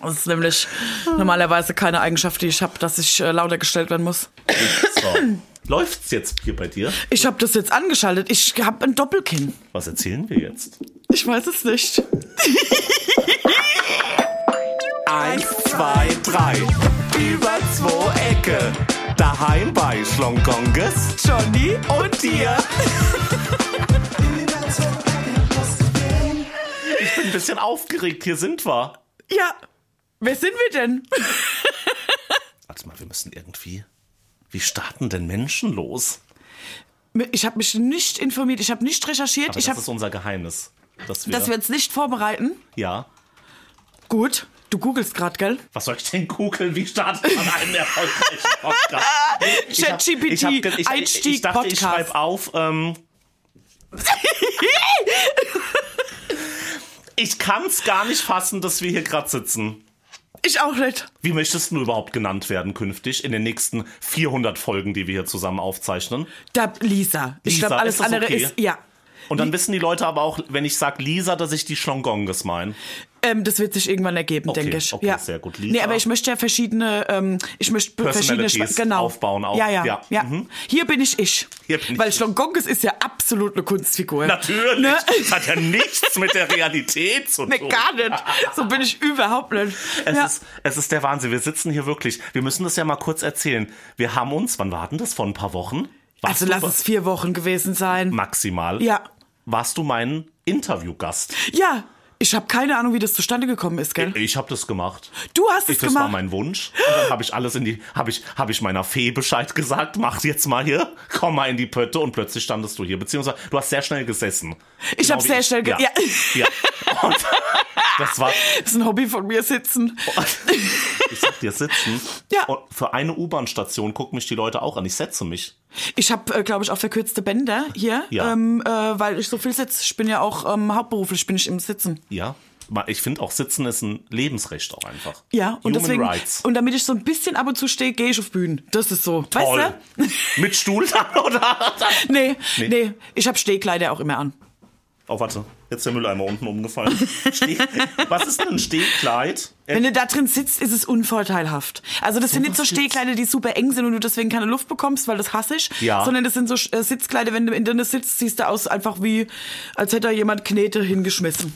Das ist nämlich normalerweise keine Eigenschaft, die ich habe, dass ich lauter gestellt werden muss. So. Läuft's jetzt hier bei dir? Ich habe das jetzt angeschaltet. Ich habe ein Doppelkinn. Was erzählen wir jetzt? Ich weiß es nicht. 1, 2, 3. Über 2 Ecke. Daheim bei Schlongonges, Johnny und dir. Ich bin ein bisschen aufgeregt. Hier sind wir. Ja, wer sind wir denn? Warte mal, wir müssen irgendwie... Wie starten denn Menschen los? Ich habe mich nicht informiert, ich habe nicht recherchiert. Aber das ist unser Geheimnis. Dass wir jetzt nicht vorbereiten? Ja. Gut, du googelst gerade, gell? Was soll ich denn googeln? Wie startet man einen erfolgreichen Podcast? ChatGPT, Einstieg, ich dachte, Podcast. Ich schreibe auf... Ich kann's gar nicht fassen, dass wir hier gerade sitzen. Ich auch nicht. Wie möchtest du überhaupt genannt werden künftig in den nächsten 400 Folgen, die wir hier zusammen aufzeichnen? Lisa. Ich glaube, alles andere okay? ist, ja. Und dann wissen die Leute aber auch, wenn ich sage Lisa, dass ich die Schlongonges meine. Das wird sich irgendwann ergeben, denke ich. Okay, ja. Sehr gut. Lisa. Nee, aber ich möchte ja verschiedene genau. aufbauen auch. Ja. Mhm. Hier bin ich. Weil Schlongonges ist ja absolut eine Kunstfigur. Natürlich. Ne? Das hat ja nichts mit der Realität zu tun. Nee, gar nicht. So bin ich überhaupt nicht. Es ist der Wahnsinn. Wir sitzen hier wirklich. Wir müssen das ja mal kurz erzählen. Wir haben uns, wann war denn das? Vor ein paar Wochen? Also lass es 4 Wochen gewesen sein. Maximal. Ja. Warst du mein Interviewgast? Ja. Ich habe keine Ahnung, wie das zustande gekommen ist, gell? Ich habe das gemacht. Du hast es gemacht? Das war mein Wunsch. Und dann habe ich alles habe ich meiner Fee Bescheid gesagt, mach jetzt mal hier, komm mal in die Pötte und plötzlich standest du hier. Beziehungsweise, du hast sehr schnell gesessen. Ich habe sehr schnell ja. Und das ist ein Hobby von mir, sitzen. Ich sag dir, sitzen. Ja. Und für eine U-Bahn-Station gucken mich die Leute auch an. Ich setze mich. Ich habe, glaube ich, auch verkürzte Bänder hier, weil ich so viel sitze. Ich bin ja auch hauptberuflich bin ich im Sitzen. Ja. Ich finde auch Sitzen ist ein Lebensrecht auch einfach. Ja, und Human deswegen, Rights. und damit ich so ein bisschen ab und zu stehe, gehe ich auf Bühnen. Das ist so. Toll. Weißt du? Mit Stuhl dann, oder? Nee. Ich habe Stehkleider auch immer an. Oh, warte. Jetzt ist der Mülleimer unten umgefallen. Was ist denn ein Stehkleid? Wenn du da drin sitzt, ist es unvorteilhaft. Also das sind nicht so Stehkleider, die super eng sind und du deswegen keine Luft bekommst, weil das hasse ich. Ja. Sondern das sind so Sitzkleider, wenn du in denen sitzt, siehst du aus einfach wie, als hätte da jemand Knete hingeschmissen.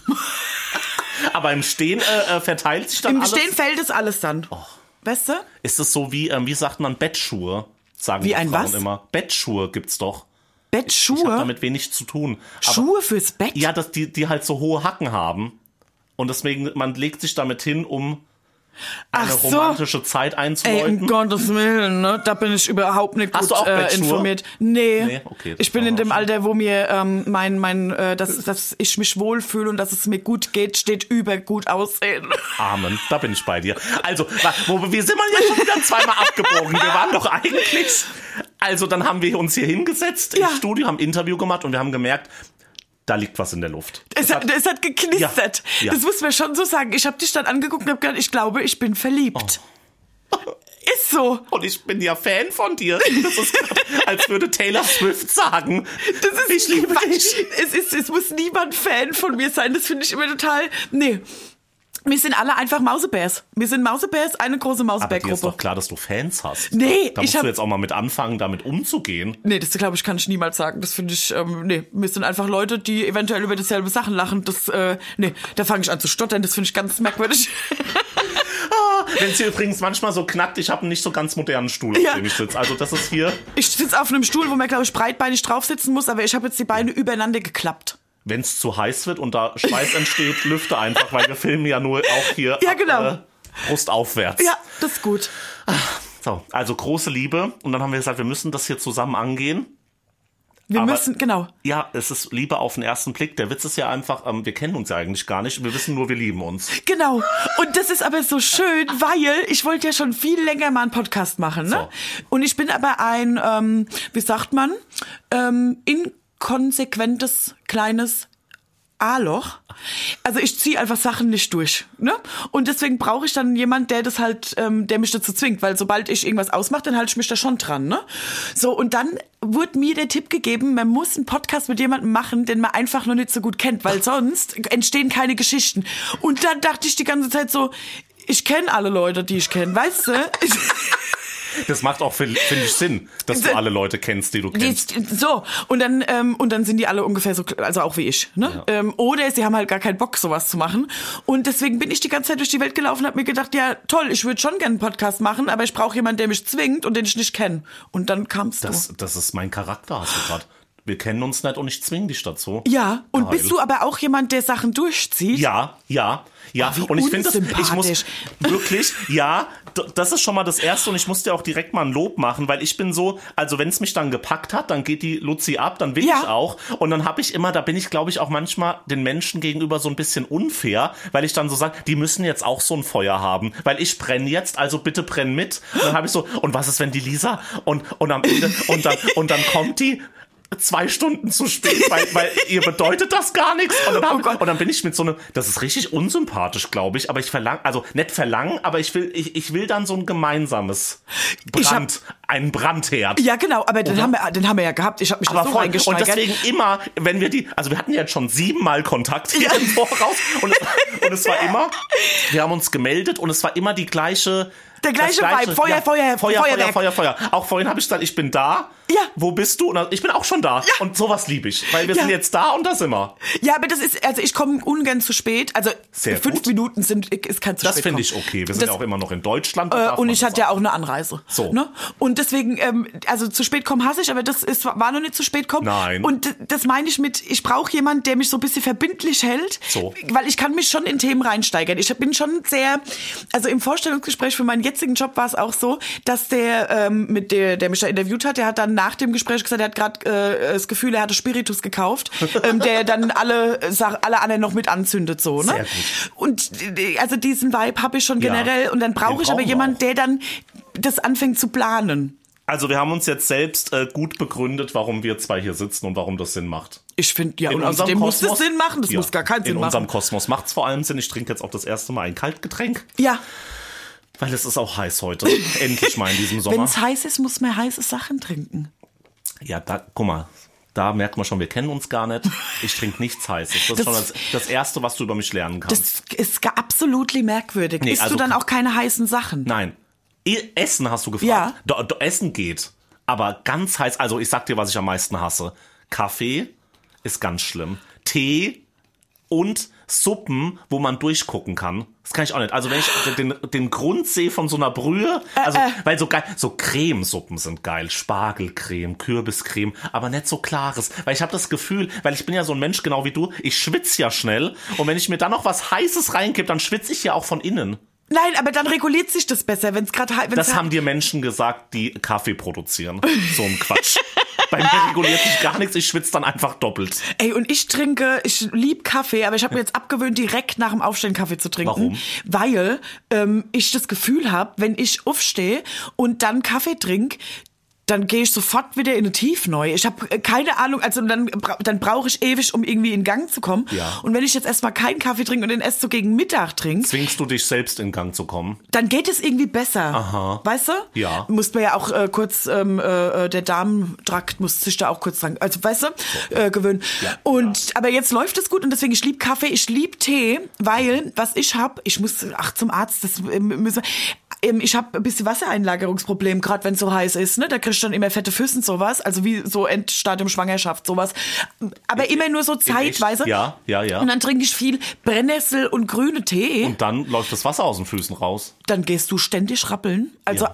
Aber im Stehen verteilt sich dann Im alles? Stehen fällt es alles dann. Oh. Weißt du? Ist es so wie sagt man, Bettschuhe? Sagen wie die ein Frauen was? immer. Bettschuhe gibt's doch. Bettschuhe? Ich habe damit wenig zu tun. Aber, Schuhe fürs Bett? Ja, die halt so hohe Hacken haben. Und deswegen, man legt sich damit hin, um eine romantische Zeit einzuläuten. Ey, um Gottes Willen, ne? Da bin ich überhaupt nicht Hast gut du auch Bettschuhe? Informiert. Nee. Okay, ich bin in dem Alter, wo mir dass ich mich wohlfühle und dass es mir gut geht, steht über gut aussehen. Amen, da bin ich bei dir. Also, wir sind mal jetzt schon wieder zweimal abgebogen. Wir waren doch eigentlich... Also, dann haben wir uns hier hingesetzt im Studio, haben ein Interview gemacht und wir haben gemerkt, da liegt was in der Luft. Es hat geknistert. Ja. Das muss man schon so sagen. Ich habe dich dann angeguckt und habe gedacht, ich glaube, ich bin verliebt. Oh. Ist so. Und ich bin ja Fan von dir. Das ist grad, als würde Taylor Swift sagen, ich liebe dich. Es muss niemand Fan von mir sein. Das finde ich immer total... Nee. Wir sind alle einfach Mausebärs. Wir sind Mausebärs, eine große Mausebärgruppe. Aber dir ist doch klar, dass du Fans hast. Nee, da musst du jetzt auch mal mit anfangen, damit umzugehen. Nee, das glaube ich, kann ich niemals sagen. Das finde ich, wir sind einfach Leute, die eventuell über dieselbe Sachen lachen. Da fange ich an zu stottern. Das finde ich ganz merkwürdig. Wenn es hier übrigens manchmal so knackt, ich habe einen nicht so ganz modernen Stuhl, auf dem ich sitze. Also das ist hier... Ich sitze auf einem Stuhl, wo man, glaube ich, breitbeinig drauf sitzen muss, aber ich habe jetzt die Beine übereinander geklappt. Wenn es zu heiß wird und da Schweiß entsteht, lüfte einfach, weil wir filmen ja nur auch hier Brust aufwärts. Ja, das ist gut. So, also große Liebe. Und dann haben wir gesagt, wir müssen das hier zusammen angehen. Wir müssen, genau. Ja, es ist Liebe auf den ersten Blick. Der Witz ist ja einfach, wir kennen uns ja eigentlich gar nicht. Wir wissen nur, wir lieben uns. Genau. Und das ist aber so schön, weil ich wollte ja schon viel länger mal einen Podcast machen. Ne? So. Und ich bin aber ein, wie sagt man, inkonsequentes kleines A-Loch. Also ich ziehe einfach Sachen nicht durch, ne? Und deswegen brauche ich dann jemand, der das halt, der mich dazu zwingt, weil sobald ich irgendwas ausmache, dann halte ich mich da schon dran, ne? So, und dann wurde mir der Tipp gegeben, man muss einen Podcast mit jemandem machen, den man einfach noch nicht so gut kennt, weil sonst entstehen keine Geschichten. Und dann dachte ich die ganze Zeit so, ich kenne alle Leute, die ich kenne, weißt du? Das macht auch, finde ich, Sinn, dass du alle Leute kennst, die du kennst. So, und dann sind die alle ungefähr so, also auch wie ich. Ne? Ja. Oder sie haben halt gar keinen Bock, sowas zu machen. Und deswegen bin ich die ganze Zeit durch die Welt gelaufen und habe mir gedacht, ja toll, ich würde schon gerne einen Podcast machen, aber ich brauche jemanden, der mich zwingt und den ich nicht kenne. Und dann kamst du. Das ist mein Charakter, hast du gerade. Wir kennen uns nicht und ich zwinge dich dazu. Ja, und bist du aber auch jemand, der Sachen durchzieht? Ja. Oh, und ich finde, ich muss wirklich, das ist schon mal das Erste und ich muss dir auch direkt mal ein Lob machen, weil ich bin so, also wenn es mich dann gepackt hat, dann geht die Luzi ab, dann will ich auch und dann habe ich immer, da bin ich glaube ich auch manchmal den Menschen gegenüber so ein bisschen unfair, weil ich dann so sage, die müssen jetzt auch so ein Feuer haben, weil ich brenne jetzt, also bitte brenn mit. Und dann habe ich so, und was ist, wenn die Lisa und am Ende und dann kommt die 2 Stunden zu spät, weil ihr bedeutet das gar nichts. Und dann bin ich mit so einem, das ist richtig unsympathisch, glaube ich, aber ich nicht verlangen, aber ich will dann so ein gemeinsames einen Brandherd. Ja, genau, aber den haben wir ja gehabt. Ich habe mich da so reingesteigert. Und deswegen immer, wenn wir also wir hatten jetzt schon 7-mal Kontakt hier im Voraus und es war immer, wir haben uns gemeldet und es war immer der gleiche Vibe, Feuer. Auch vorhin habe ich gesagt, ich bin da. Ja. Wo bist du? Und ich bin auch schon da. Ja. Und sowas liebe ich, weil wir sind jetzt da und da sind wir. Ja, aber das ist, also ich komme ungern zu spät. Also sehr 5 Minuten ist kein zu spät. Das finde ich okay. Wir sind ja auch immer noch in Deutschland. Und ich hatte ja auch eine Anreise. So. Ne? Und deswegen, also zu spät kommen hasse ich, aber war noch nicht zu spät kommen. Nein. Und das meine ich mit, ich brauche jemanden, der mich so ein bisschen verbindlich hält. So. Weil ich kann mich schon in Themen reinsteigern. Ich bin schon sehr, also im Vorstellungsgespräch für meinen jetzigen Job war es auch so, dass der mich da interviewt hat, der hat dann nach dem Gespräch gesagt, er hat gerade das Gefühl, er hatte Spiritus gekauft, der dann alle anderen noch mit anzündet, so, ne? Sehr gut. Und also diesen Vibe habe ich schon generell und dann brauche ich aber jemanden, der dann das anfängt zu planen. Also wir haben uns jetzt selbst gut begründet, warum wir zwei hier sitzen und warum das Sinn macht. Ich finde, ja, und außerdem muss das Sinn machen, das muss gar keinen Sinn machen. In unserem Kosmos macht es vor allem Sinn. Ich trinke jetzt auch das erste Mal ein Kaltgetränk. Ja. Weil es ist auch heiß heute. Endlich mal in diesem Sommer. Wenn es heiß ist, muss man heiße Sachen trinken. Ja, guck mal, da merkt man schon, wir kennen uns gar nicht. Ich trinke nichts Heißes. Das ist schon das Erste, was du über mich lernen kannst. Das ist absolut merkwürdig. Nee, Isst du dann auch keine heißen Sachen? Nein. Essen hast du gefragt? Ja. Essen geht. Aber ganz heiß, also ich sag dir, was ich am meisten hasse. Kaffee ist ganz schlimm. Tee und Suppen, wo man durchgucken kann. Das kann ich auch nicht. Also wenn ich den Grund sehe von so einer Brühe, also weil so geil, so Cremesuppen sind geil, Spargelcreme, Kürbiscreme, aber nicht so klares, weil ich habe das Gefühl, weil ich bin ja so ein Mensch genau wie du, ich schwitze ja schnell und wenn ich mir dann noch was Heißes reinkipp, dann schwitze ich ja auch von innen. Nein, aber dann reguliert sich das besser, wenn es gerade Das haben dir Menschen gesagt, die Kaffee produzieren. So ein Quatsch. Bei mir reguliert sich gar nichts, ich schwitze dann einfach doppelt. Ey, und ich lieb Kaffee, aber ich habe mir jetzt abgewöhnt, direkt nach dem Aufstehen Kaffee zu trinken. Warum? Weil ich das Gefühl habe, wenn ich aufstehe und dann Kaffee trinke, dann gehe ich sofort wieder in eine Tiefneu. Ich habe keine Ahnung, also dann brauche ich ewig, um irgendwie in Gang zu kommen. Ja. Und wenn ich jetzt erstmal keinen Kaffee trinke und den erst so gegen Mittag trinke... Zwingst du dich selbst in Gang zu kommen? Dann geht es irgendwie besser. Aha. Weißt du? Ja. Muss man ja auch kurz, der Darmtrakt muss sich da auch kurz dran, also weißt du, gewöhnen. Ja. Aber jetzt läuft es gut und deswegen, ich liebe Kaffee, ich liebe Tee, weil, was ich habe, ich muss, zum Arzt, das müssen ich habe ein bisschen Wassereinlagerungsproblem, gerade wenn es so heiß ist, ne? Da kriegst du dann immer fette Füßen, sowas, also wie so Endstadium Schwangerschaft, sowas. Aber immer nur so zeitweise. Ja. Und dann trinke ich viel Brennnessel und grüne Tee. Und dann läuft das Wasser aus den Füßen raus. Dann gehst du ständig rappeln.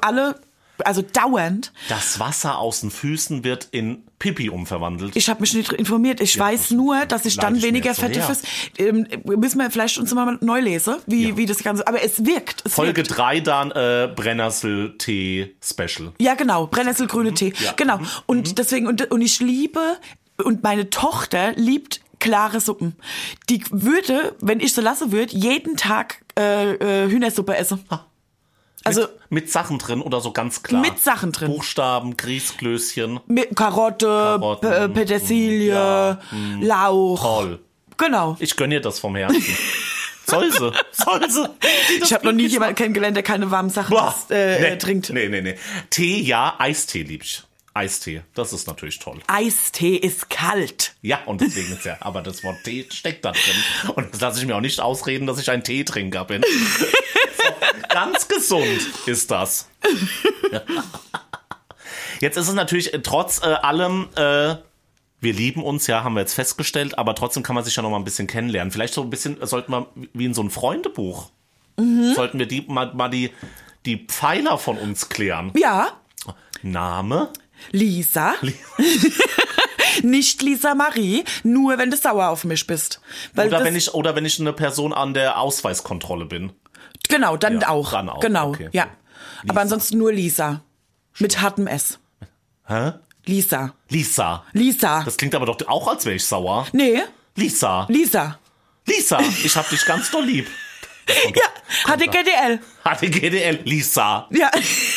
Also dauernd. Das Wasser aus den Füßen wird in Pipi umverwandelt. Ich habe mich nicht informiert. Ich weiß nur, dass ich dann weniger fette Füße... müssen wir vielleicht uns mal neu lesen, wie das Ganze... Aber es wirkt. Folge 3 dann Brennnessel-Tee-Special. Ja, genau. Brennnessel-grüne Tee. Ja. Genau. Und deswegen... Und ich liebe... Und meine Tochter liebt klare Suppen. Die würde, wenn ich so lassen würde, jeden Tag Hühnersuppe essen. Also mit Sachen drin oder so ganz klar? Mit Sachen drin. Buchstaben, Grießklößchen. Mit Karotten, Petersilie, Lauch. Toll. Genau. Ich gönne dir das vom Herzen. Soll sie. Ich habe noch nie jemanden kennengelernt, der keine warmen Sachen trinkt. Nee. Tee, ja, Eistee lieb ich. Eistee, das ist natürlich toll. Eistee ist kalt. Ja, und deswegen ist ja, aber das Wort Tee steckt da drin. Und das lasse ich mir auch nicht ausreden, dass ich ein Teetrinker bin. So, ganz gesund ist das. Jetzt ist es natürlich trotz allem, wir lieben uns, ja, haben wir jetzt festgestellt, aber trotzdem kann man sich ja noch mal ein bisschen kennenlernen. Vielleicht so ein bisschen, sollten wir wie in so ein Freundebuch, sollten wir mal die Pfeiler von uns klären. Ja. Name? Lisa. Nicht Lisa Marie, nur wenn du sauer auf mich bist. Weil oder wenn ich eine Person an der Ausweiskontrolle bin. Genau, dann auch. Dann auch. Genau, okay. ja. Aber ansonsten nur Lisa. Mit hartem S. Hä? Lisa. Lisa. Das klingt aber doch auch, als wäre ich sauer. Nee. Lisa, ich hab dich ganz doll lieb. Ja, HDGDL, Lisa. Ja.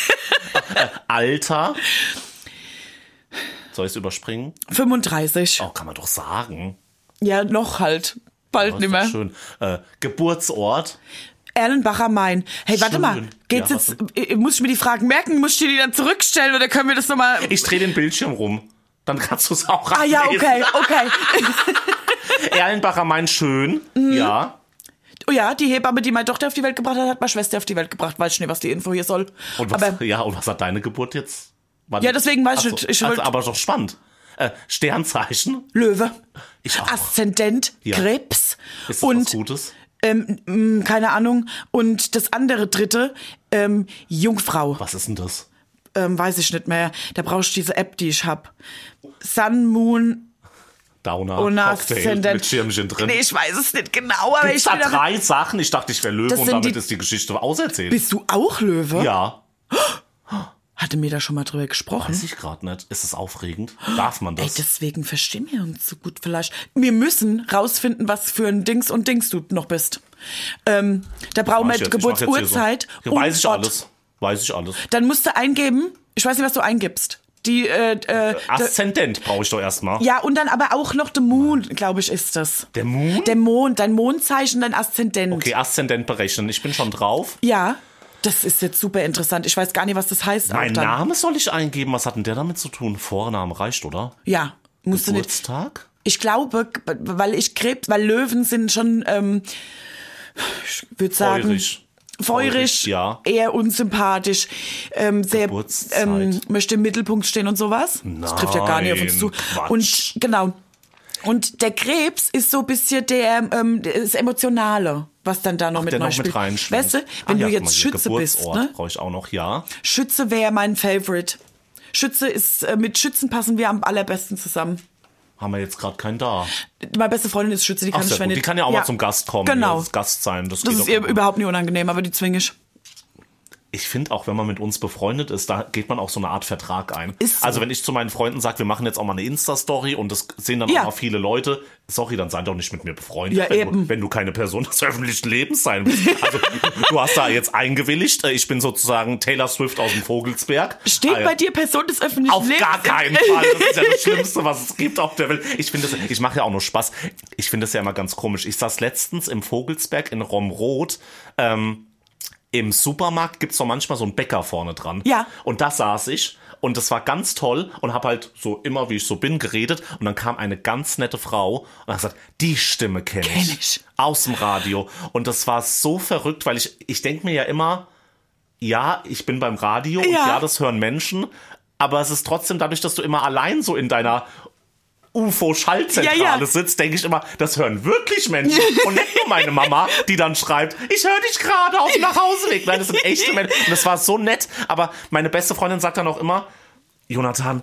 Alter. Soll ich es überspringen? 35. Oh, kann man doch sagen. Ja, noch halt. Bald nicht mehr. Schön. Geburtsort? Erlenbach am Main. Hey, warte Schön. mal. Geht's jetzt, muss ich mir die Fragen merken? Muss ich die dann zurückstellen oder können wir das nochmal? Ich drehe den Bildschirm rum. Dann kannst du es auch ablesen. Ja, okay. Erlenbach am Main, schön. Ja. Oh ja, die Hebamme, die meine Tochter auf die Welt gebracht hat, hat meine Schwester auf die Welt gebracht. Weiß ich nicht, was die Info hier soll. Und was hat deine Geburt jetzt? Ja, deswegen weiß ich wollte. Aber doch spannend. Sternzeichen? Löwe. Ich auch. Aszendent, Ja. Krebs. Ist das und was Gutes? keine Ahnung. Und das andere dritte, Jungfrau. Was ist denn das? Weiß ich nicht mehr. Da brauchst du diese App, die ich hab. Sun, Moon, Downer, und Cocktail Aszendent. mit Schirmchen drin. Nee, ich weiß es nicht genau, aber Gibt's ich da bin 3 Sachen? Ich dachte, ich wäre Löwe Das und sind damit die- ist die Geschichte auserzählt. Bist du auch Löwe? Ja, Hatte mir da schon mal drüber gesprochen? weiß ich gerade nicht. Ist es aufregend? Darf man Ey, das? deswegen verstehen wir uns so gut vielleicht. Wir müssen rausfinden, was für ein Dings und Dings du noch bist. Da brauchen wir Geburtsurzeit Ja, und weiß ich Ort. alles. Weiß ich alles. Dann musst du eingeben, ich weiß nicht, was du eingibst. Aszendent brauche ich doch erstmal. Ja, und dann aber auch noch der Moon, glaube ich, ist das. Der Moon? Der Mond, dein Mondzeichen, dein Aszendent. Okay, Aszendent berechnen. Ich bin schon drauf. Ja, das ist jetzt super interessant. Ich weiß gar nicht, was das heißt. Mein auch dann. Name soll ich eingeben. Was hat denn der damit zu tun? Vorname reicht, oder? Ja, musst du nicht. Geburtstag? Ich glaube, weil Löwen sind schon, ich würde sagen, feurig, ja. eher unsympathisch, sehr Geburtszeit. möchte im Mittelpunkt stehen und sowas. Das trifft ja gar nicht auf uns zu. Quatsch. Und genau. Und der Krebs ist so ein bisschen das Emotionale, was dann da noch mit Der noch spielt. mit reinschwingt. Weißt du, wenn du guck jetzt mal hier, Schütze bist, Geburtsort ne? brauche ich auch noch, ja. Schütze wäre mein Favorite. Schütze ist, mit Schützen passen wir am allerbesten zusammen. Haben wir jetzt gerade keinen da. Meine beste Freundin ist Schütze, die kann Ach, ich, sehr wenn gut. Die kann ja auch mal zum Gast kommen. Genau. Gast sein. Das Das geht ist doch ihr immer. überhaupt nicht unangenehm, aber die zwinge ich. Ich finde auch, wenn man mit uns befreundet ist, da geht man auch so eine Art Vertrag ein. Ist so. Also wenn ich zu meinen Freunden sage, wir machen jetzt auch mal eine Insta-Story und das sehen dann Ja. auch mal viele Leute, sorry, dann sei doch nicht mit mir befreundet, Ja, eben. wenn du keine Person des öffentlichen Lebens sein willst. Also du hast da jetzt eingewilligt, ich bin sozusagen Taylor Swift aus dem Vogelsberg. Steht Ah, ja. bei dir Person des öffentlichen Auf Lebens? gar keinen Fall. Das ist ja das Schlimmste, was es gibt auf der Welt. Ich mache ja auch nur Spaß. Ich finde das ja immer ganz komisch. Ich saß letztens im Vogelsberg in Romrod. Im Supermarkt gibt's doch manchmal so einen Bäcker vorne dran. Ja. Und da saß ich und das war ganz toll und habe halt so immer, wie ich so bin, geredet. Und dann kam eine ganz nette Frau und hat gesagt, die Stimme kenn ich. Aus dem Radio. Und das war so verrückt, weil ich denke mir ja immer, ja, ich bin beim Radio und ja, das hören Menschen. Aber es ist trotzdem dadurch, dass du immer allein so in deiner UFO-Schaltzentrale sitzt, denke ich immer, das hören wirklich Menschen und nicht nur meine Mama, die dann schreibt, ich höre dich gerade auf dem Nachhauseweg. Nein, das sind echte Menschen und das war so nett, aber meine beste Freundin sagt dann auch immer, Jonathan,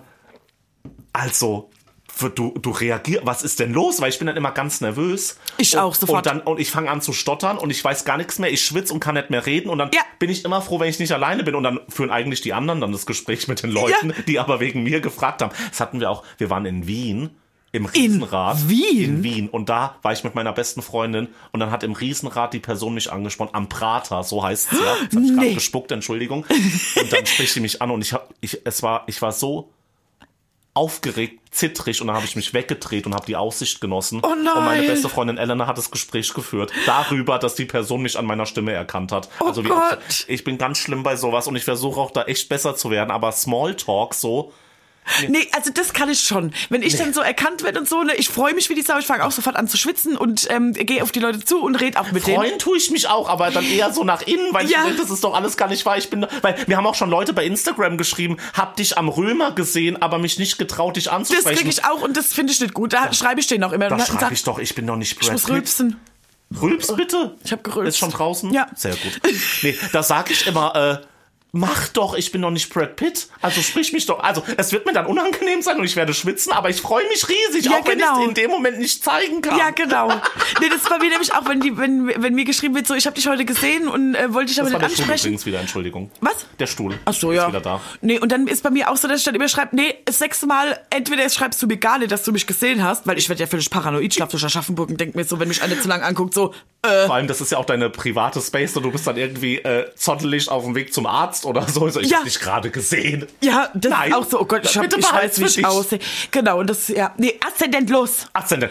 also, du reagierst, was ist denn los? Weil ich bin dann immer ganz nervös. Ich auch sofort. Und ich fange an zu stottern und ich weiß gar nichts mehr, ich schwitze und kann nicht mehr reden und dann bin ich immer froh, wenn ich nicht alleine bin und dann führen eigentlich die anderen dann das Gespräch mit den Leuten, die aber wegen mir gefragt haben. Das hatten wir auch, wir waren in Wien. Im Riesenrad. In Wien. Und da war ich mit meiner besten Freundin und dann hat im Riesenrad die Person mich angesprochen. Am Prater, so heißt es ja. Jetzt hab ich gerade gespuckt, Entschuldigung. Und dann spricht sie mich an und ich war so aufgeregt, zittrig und dann habe ich mich weggedreht und habe die Aussicht genossen. Oh nein. Und meine beste Freundin Elena hat das Gespräch geführt. Darüber, dass die Person mich an meiner Stimme erkannt hat. Oh also Gott. Ich bin ganz schlimm bei sowas und ich versuche auch da echt besser zu werden. Aber Smalltalk so, Nee, also das kann ich schon. Wenn ich dann so erkannt werde und so, ne, ich freue mich wie die Sau, ich fange auch sofort an zu schwitzen und gehe auf die Leute zu und rede auch mit denen. Freuen tue ich mich auch, aber dann eher so nach innen, weil ich denke, das ist doch alles gar nicht wahr. Weil mir haben auch schon Leute bei Instagram geschrieben, hab dich am Römer gesehen, aber mich nicht getraut, dich anzusprechen. Das kriege ich auch und das finde ich nicht gut. Da schreibe ich denen auch immer. Da schreibe ich doch, ich bin doch nicht Brad Pitt. Ich muss rülpsen. Rülps bitte? Ich habe gerülpst. Ist schon draußen? Ja. Sehr gut. Nee, da sage ich immer, mach doch, ich bin doch nicht Brad Pitt. Also sprich mich doch. Also es wird mir dann unangenehm sein und ich werde schwitzen, aber ich freue mich riesig, auch wenn ich es in dem Moment nicht zeigen kann. Ja, genau. Nee, das war mir nämlich auch, wenn mir geschrieben wird, so, ich habe dich heute gesehen und wollte dich aber nicht ansprechen. Der Stuhl übrigens wieder, Entschuldigung. Was? Der Stuhl. Ach so, ja. Ist wieder da. Nee, und dann ist bei mir auch so, dass ich dann immer schreibe, nee, das 6. Mal, entweder schreibst du mir gar nicht, dass du mich gesehen hast, weil ich werde ja völlig paranoid, schlaf durch Aschaffenburg und denk mir so, wenn mich einer zu lang anguckt, so, Vor allem, das ist ja auch deine private Space und du bist dann irgendwie zottelig auf dem Weg zum Arzt oder so. Ich hab dich gerade gesehen. Ja, das ist auch so, oh Gott, ich weiß, wie ich aussehe. Genau, und das, ja, nee, Aszendent los. Aszendent.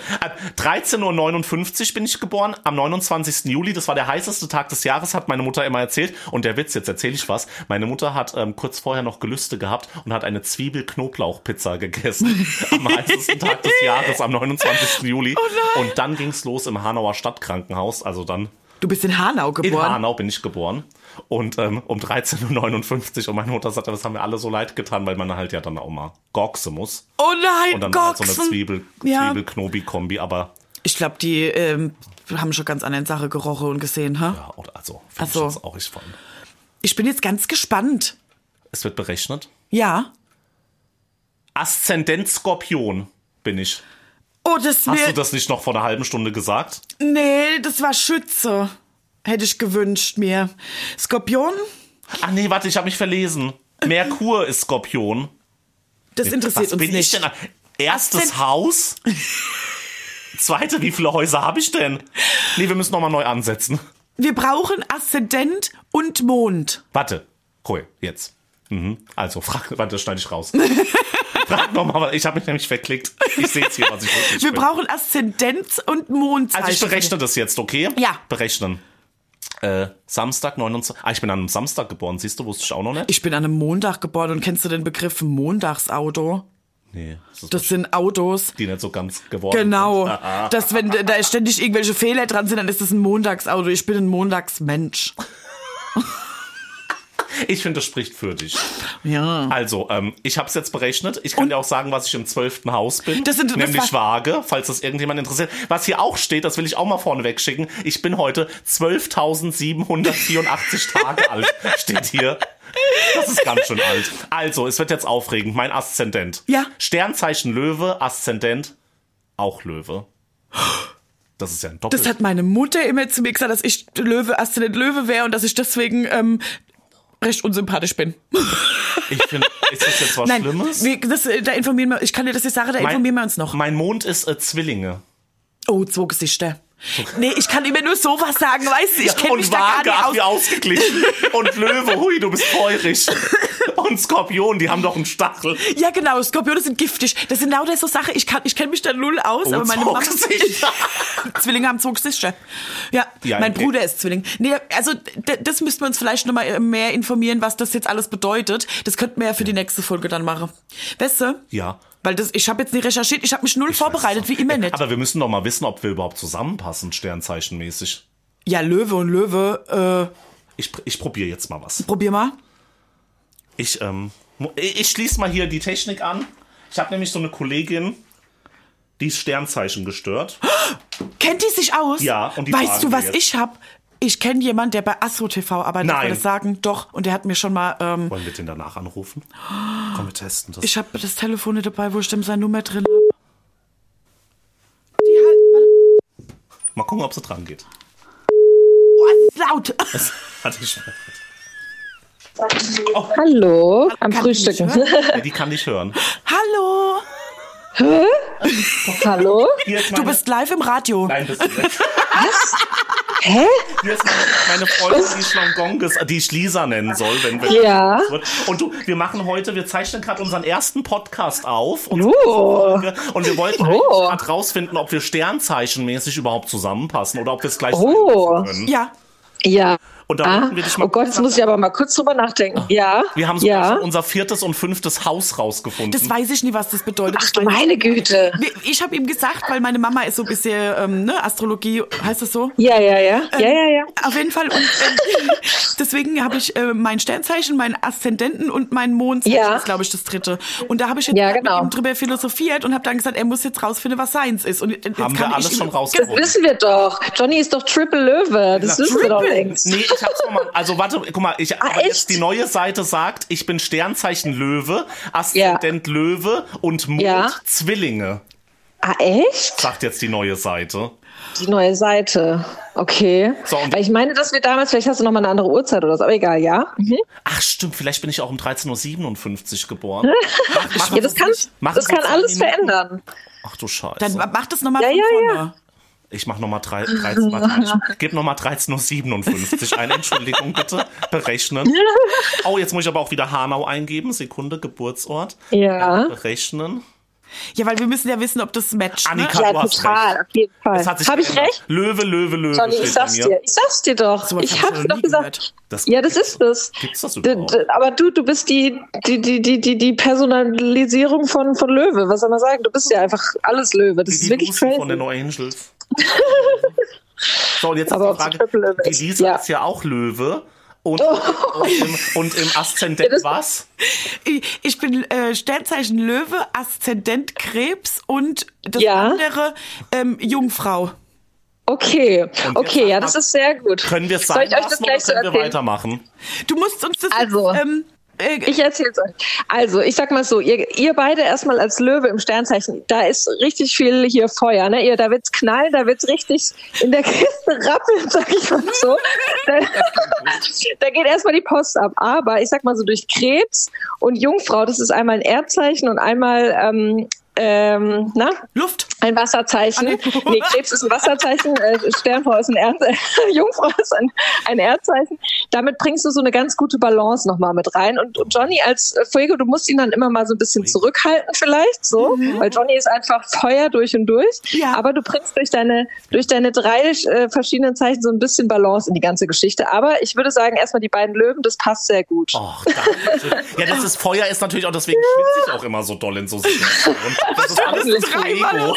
13:59 Uhr bin ich geboren, am 29. Juli, das war der heißeste Tag des Jahres, hat meine Mutter immer erzählt. Und der Witz, jetzt erzähle ich was, meine Mutter hat kurz vorher noch Gelüste gehabt und hat eine Zwiebel-Knoblauch-Pizza gegessen. Am heißesten Tag des Jahres, am 29. Juli. Oh nein. Und dann ging's los im Hanauer Stadtkrankenhaus, also dann... Du bist in Hanau geboren? In Hanau bin ich geboren. Und um 13:59 Uhr und meine Mutter sagte, das haben mir alle so leid getan, weil man halt ja dann auch mal gorksen muss. Oh nein, und dann gorksen. Halt so eine Zwiebel-Knobi-Kombi, aber... Ich glaube, die haben schon ganz andere Sache gerochen und gesehen, ha? Ja, also, finde ich jetzt auch nicht von. Ich bin jetzt ganz gespannt. Es wird berechnet? Ja. Aszendent Skorpion bin ich. Oh, das Hast du das nicht noch vor einer halben Stunde gesagt? Nee, das war Schütze. Hätte ich gewünscht mir. Skorpion? Ach nee, warte, ich habe mich verlesen. Merkur ist Skorpion. Das interessiert uns nicht. Was bin ich denn? Erstes Haus? Zweite, wie viele Häuser habe ich denn? Nee, wir müssen nochmal neu ansetzen. Wir brauchen Aszendent und Mond. Warte, cool, jetzt. Also, warte, das schneide ich raus. Frag nochmal, ich habe mich nämlich verklickt. Ich sehe jetzt hier, was ich wirklich Wir brauchen Aszendent und Mondzeichen. Also ich berechne das jetzt, okay? Ja. Berechnen. Samstag, 29. Ich bin an einem Samstag geboren, siehst du, wusste ich auch noch nicht. Ich bin an einem Montag geboren und kennst du den Begriff Montagsauto? Nee. Das sind Autos, die nicht so ganz geworden genau, sind. Genau. Dass wenn da ständig irgendwelche Fehler dran sind, dann ist das ein Montagsauto. Ich bin ein Montagsmensch. Ich finde, das spricht für dich. Ja. Also, ich habe es jetzt berechnet. Ich kann dir auch sagen, was ich im 12. Haus bin. Nämlich Waage, falls das irgendjemand interessiert. Was hier auch steht, das will ich auch mal vorneweg schicken. Ich bin heute 12.784 Tage alt. Steht hier. Das ist ganz schön alt. Also, es wird jetzt aufregend. Mein Aszendent. Ja. Sternzeichen Löwe, Aszendent auch Löwe. Das ist ja ein Doppel. Das hat meine Mutter immer zu mir gesagt, dass ich Aszendent Löwe wäre und dass ich deswegen recht unsympathisch bin. Ich finde, ist das jetzt was Schlimmes? Da informieren wir, ich kann dir das jetzt sagen, informieren wir uns noch. Mein Mond ist Zwillinge. Oh, 2 Gesichter. Nee, ich kann immer nur sowas sagen, weißt du, ich kenne mich da Waage, gar nicht wie ausgeglichen. Und Löwe, hui, du bist feurig. Und Skorpion, die haben doch einen Stachel. Ja, genau, Skorpione sind giftig. Das sind lauter so Sachen, ich kenne mich da null aus, aber meine Mama... Zwillinge haben 2 Gesichter. Ja, mein Bruder ist Zwilling. Nee, also das müssten wir uns vielleicht noch mal mehr informieren, was das jetzt alles bedeutet. Das könnten wir ja für die nächste Folge dann machen. Weißt du? Ja. Weil ich habe jetzt nicht recherchiert, ich habe mich null vorbereitet, wie immer nicht. Aber wir müssen doch mal wissen, ob wir überhaupt zusammenpassen, sternzeichenmäßig. Ja, Löwe und Löwe. Ich probiere jetzt mal was. Probier mal. Ich schließe mal hier die Technik an. Ich habe nämlich so eine Kollegin, die ist Sternzeichen gestört. Kennt die sich aus? Ja. Und die weißt du, was ich habe? Ich kenne jemanden, der bei Astro TV arbeitet. Nein. Darf man das sagen? Doch. Und der hat mir schon mal... Wollen wir den danach anrufen? Komm, wir testen das. Ich habe das Telefon nicht dabei, wo ich seine Nummer drin habe. Mal gucken, ob sie dran geht. Oh, es ist laut. Das hatte ich schon. Oh. Hallo, am Frühstücken. Ja, die kann dich hören. Hallo. Hä? Hallo? Du bist live im Radio. Nein, bist du nicht. Was? Hä? Hier ist meine Freundin, die Schlangonges, die ich Lisa nennen soll, wenn wir. Ja. Und wir zeichnen gerade unseren ersten Podcast auf. Und wir wollten gerade rausfinden, ob wir sternzeichenmäßig überhaupt zusammenpassen oder ob wir es gleich sein können. Ja. Ja. Und da wollten wir dich mal Oh Gott, jetzt muss ich aber mal kurz drüber nachdenken. Ja. Wir haben sogar schon unser 4. und 5. Haus rausgefunden. Das weiß ich nie, was das bedeutet. Ach du meine Güte. Ich habe ihm gesagt, weil meine Mama ist so ein bisschen, Astrologie, heißt das so? Ja. Auf jeden Fall. Und deswegen habe ich mein Sternzeichen, meinen Aszendenten und mein Mondzeichen, Ja. ist, glaube ich, das 3. Und da habe ich jetzt Ja, mit genau. ihm drüber philosophiert und habe dann gesagt, er muss jetzt rausfinden, was seins ist. Und jetzt haben kann wir alles ich schon Das rausgefunden. wissen wir doch. Johnny ist doch Triple Löwe. Das wissen wir doch längst. Nee, ich hab's nochmal. Also warte, guck mal, aber echt? jetzt die neue Seite sagt, ich bin Sternzeichen Löwe, Aszendent Löwe und Mond Ja. Zwillinge. Ah, echt? Sagt jetzt die neue Seite. Die neue Seite. Okay. So, und- Weil ich meine, dass wir damals, vielleicht hast du noch mal eine andere Uhrzeit oder so, aber egal, ja. Mhm. Ach stimmt, vielleicht bin ich auch um 13:57 Uhr geboren. Ja, das kann alles verändern. Ach du Scheiße. Dann mach das nochmal Ja, von ja, vorne. Ich mach nochmal 13. Warte, ich gebe nochmal 13:57 Uhr ein. Entschuldigung bitte. Berechnen. Oh, jetzt muss ich aber auch wieder Hanau eingeben. Sekunde, Geburtsort. Ja. Berechnen. Ja, weil wir müssen ja wissen, ob das matcht. Annika, Ne? Ja, du hast total, recht. auf jeden Fall. Es hat sich Habe ich geändert. recht? Löwe Johnny, ich steht bei sag's mir. dir. Ich sag's dir doch. So was Ich hab hab's ich noch doch nie gesagt. gehört. Ja, das ist das. Gibt's das überhaupt? Aber du bist die Personalisierung von Löwe. Was soll man sagen? Du bist ja einfach alles Löwe. Das ist Die wirklich Lucy crazy. von den No Angels. So, und jetzt Aber ist ob die sie Frage, Triple Löwe die ist. Lisa Ja. ist ja auch Löwe. Und im Aszendent Ja, das- was? Ich bin Sternzeichen Löwe, Aszendent Krebs und das Ja. andere Jungfrau. Okay, Und okay, jetzt ja, sag das mal, ist sehr gut. Können wir es Soll sein ich euch das lassen oder gleich so können wir erzählen? weitermachen? Du musst uns das Also, Ich erzähl's euch. Also, ich sag mal so, ihr beide erstmal als Löwe im Sternzeichen, da ist richtig viel hier Feuer, ne? Da wird's knallen, da wird's richtig in der Kiste rappeln, sag ich mal so. Da geht erstmal die Post ab. Aber ich sag mal so, durch Krebs und Jungfrau, das ist einmal ein Erdzeichen und einmal, Luft. ein Wasserzeichen. Nee, Krebs ist ein Wasserzeichen, Sternfrau ist ein Jungfrau ist ein Erdzeichen. Damit bringst du so eine ganz gute Balance nochmal mit rein. Und Johnny als Fuego, du musst ihn dann immer mal so ein bisschen zurückhalten vielleicht, so, weil Johnny ist einfach Feuer durch und durch. Ja. Aber du bringst durch deine 3 verschiedenen Zeichen so ein bisschen Balance in die ganze Geschichte. Aber ich würde sagen, erstmal die beiden Löwen, das passt sehr gut. Och, danke. Ja, das ist Feuer ist natürlich auch, deswegen schwitze ich auch immer so doll in so Situationen. Das ist alles das Fuego.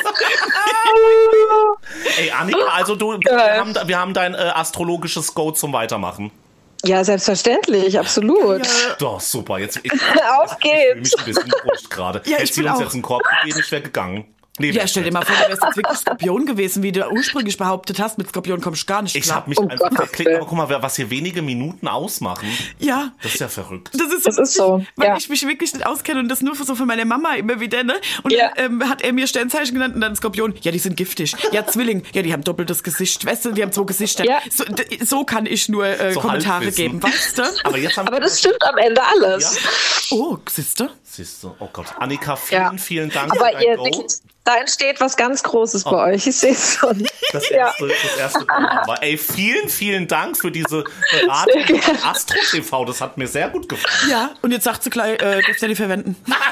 Ey, Annika, also wir haben dein astrologisches Go zum Weitermachen. Ja, selbstverständlich, absolut. Doch, super. Jetzt Auf ich fühle geht's. mich ein bisschen beruhigt gerade. Ja, ich Hättest du bin uns auch. jetzt einen Korb gegeben, ich wäre gegangen. Nee, Ja, stell dir mal vor, du wärst jetzt wirklich Skorpion gewesen, wie du ursprünglich behauptet hast. Mit Skorpion kommst du gar nicht ich klar. habe mich Oh einfach Gott, verklickt. Aber guck mal, was hier wenige Minuten ausmachen, Ja. das ist ja verrückt. Das ist Das ist so, weil ja. ich mich wirklich nicht auskenne und das nur so von meiner Mama immer wieder, ne? Und Ja. dann hat er mir Sternzeichen genannt und dann Skorpion. Ja, die sind giftig. Ja, Zwilling. Ja, die haben doppeltes Gesicht. Weißt du, die haben 2 Gesichter. Ja. So kann ich nur So Kommentare Halbwissen. geben, weißt du? Aber jetzt haben Aber das stimmt am Ende alles. Oh, siehst du? Siehst du, oh Gott. Annika, vielen Dank Aber für dein ihr, Go. wirklich, da entsteht was ganz Großes bei euch. Ich sehe es schon. Das Ja. erste Go haben wir. Ey, vielen Dank für diese Beratung Sehr von Astro TV. Das hat mir sehr gut gefallen. Ja, und jetzt sagt sie gleich, dürft ihr die verwenden.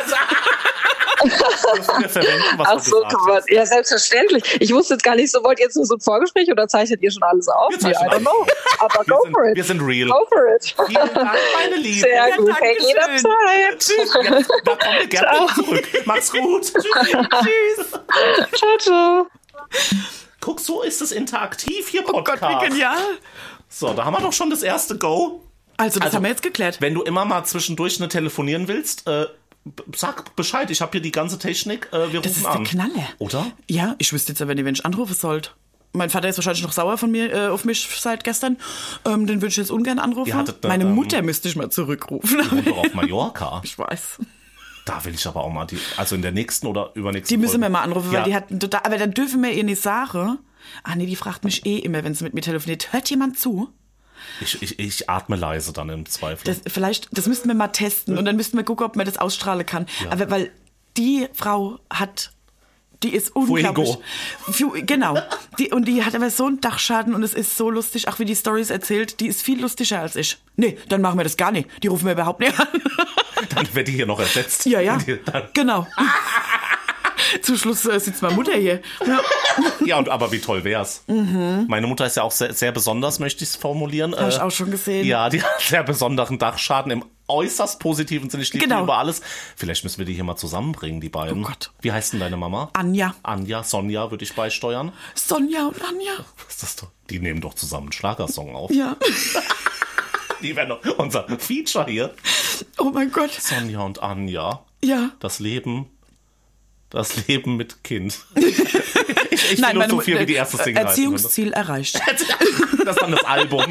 Dürfen wir verwenden, was Ach du so, gesagt Gott. hast. Ja, selbstverständlich. Ich wusste jetzt gar nicht so, wollt ihr jetzt nur so ein Vorgespräch oder zeichnet ihr schon alles auf? Wir zeichnen I don't alles know. Aber go for it. Wir sind real. Go for it. Vielen Dank, meine Liebe. Sehr Ja, gut. Hey, Dankeschön. jederzeit. Tschüss. Jetzt, da kommen wir gerne zurück. Mach's gut. Tschüss. Tschüss. Ciao, ciao. Guck, so ist es interaktiv hier, Oh Gott, Podcast. wie genial. So, da haben wir doch schon das erste Go. Also, das Also, haben wir jetzt geklärt. Wenn du immer mal zwischendurch telefonieren willst, sag Bescheid. Ich habe hier die ganze Technik. Wir Das rufen ist an. der Knaller. Oder? Ja, ich wüsste jetzt aber nicht, wenn ich anrufen sollte. Mein Vater ist wahrscheinlich noch sauer von mir auf mich seit gestern. Den würde ich jetzt ungern anrufen. Ihr hattet, Meine Mutter müsste ich mal zurückrufen. Die wohnt doch auf Mallorca. Ich weiß. Da will ich aber auch mal also in der nächsten oder übernächsten Die müssen Folge. wir mal anrufen, Ja. weil die hatten total, aber dann dürfen wir ihr nicht sagen. Ah nee, die fragt mich eh immer, wenn sie mit mir telefoniert. Hört jemand zu? Ich atme leise dann im Zweifel. Das müssten wir mal testen und dann müssten wir gucken, ob man das ausstrahlen kann. Ja. Aber weil die Frau die ist unglaublich. Genau. Die hat aber so einen Dachschaden und es ist so lustig, auch wie die Storys erzählt, die ist viel lustiger als ich. Nee, dann machen wir das gar nicht. Die rufen wir überhaupt nicht an. Dann wird die hier noch ersetzt. Ja. Dann, Genau. Zum Schluss sitzt meine Mutter hier. Ja. Ja, aber wie toll wär's. Meine Mutter ist ja auch sehr, sehr besonders, möchte ich es formulieren. Habe ich auch schon gesehen. Ja, die hat sehr besonderen Dachschaden im äußerst positiven Sinne. Ich liebe die über alles. Vielleicht müssen wir die hier mal zusammenbringen, die beiden. Oh Gott. Wie heißt denn deine Mama? Anja. Anja, Sonja würde ich beisteuern. Sonja und Anja. Was ist das doch? Die nehmen doch zusammen einen Schlagersong auf. Ja. Die werden doch unser Feature hier. Oh mein Gott. Sonja und Anja. Ja. Das Leben mit Kind. Ich Nein, philosophiere, wie die erste Single Erziehungsziel erreicht. Das ist dann das Album.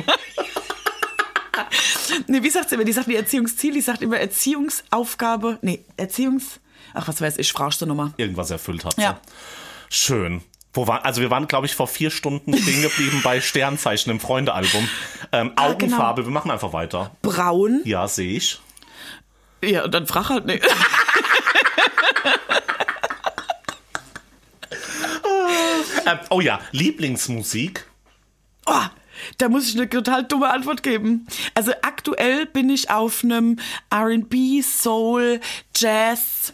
Nee, wie sagt sie immer? Die sagt nicht Erziehungsziel, die sagt immer Erziehungsaufgabe. Nee, Ach, was weiß ich, fragst du nochmal. Irgendwas erfüllt hat. Ja. Schön. Wir waren, glaube ich, vor 4 Stunden stehen geblieben bei Sternzeichen im Freunde-Album. Augenfarbe, genau. Wir machen einfach weiter. Braun. Ja, sehe ich. Ja, und dann frag halt nicht. Oh ja, Lieblingsmusik. Oh, da muss ich eine total dumme Antwort geben. Also aktuell bin ich auf einem R&B, Soul, Jazz,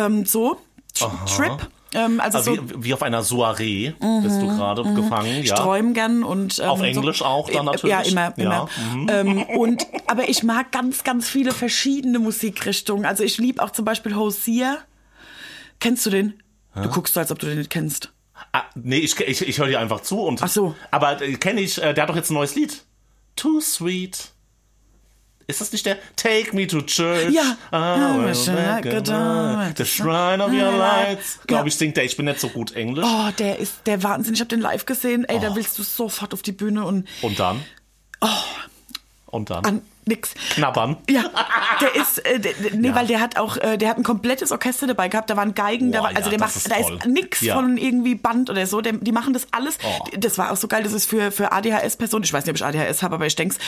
Trip. Also so, wie auf einer Soiree bist du gerade gefangen. Ja. Ich träume gern und auf Englisch auch dann natürlich. Ja, immer. Ja. Aber ich mag ganz, ganz viele verschiedene Musikrichtungen. Also ich liebe auch zum Beispiel Hosier. Kennst du den? Du guckst so, als ob du den nicht kennst. Nee, ich höre dir einfach zu. Ach so. Aber kenne ich, der hat doch jetzt ein neues Lied. Too Sweet. Ist das nicht der Take Me to Church? Ja. The Shrine of Your Lights. Glaube ich, singt der. Ich bin nicht so gut Englisch. Oh, der ist der Wahnsinn. Ich habe den live gesehen. Ey, da willst du sofort auf die Bühne und dann? Und dann? Nix. Knabbern. Ja, der ist, weil der hat auch, der hat ein komplettes Orchester dabei gehabt, da waren Geigen, da ist nix von irgendwie Band oder so, die machen das alles. Das war auch so geil, das ist für ADHS-Personen, ich weiß nicht, ob ich ADHS habe, aber ich denk's,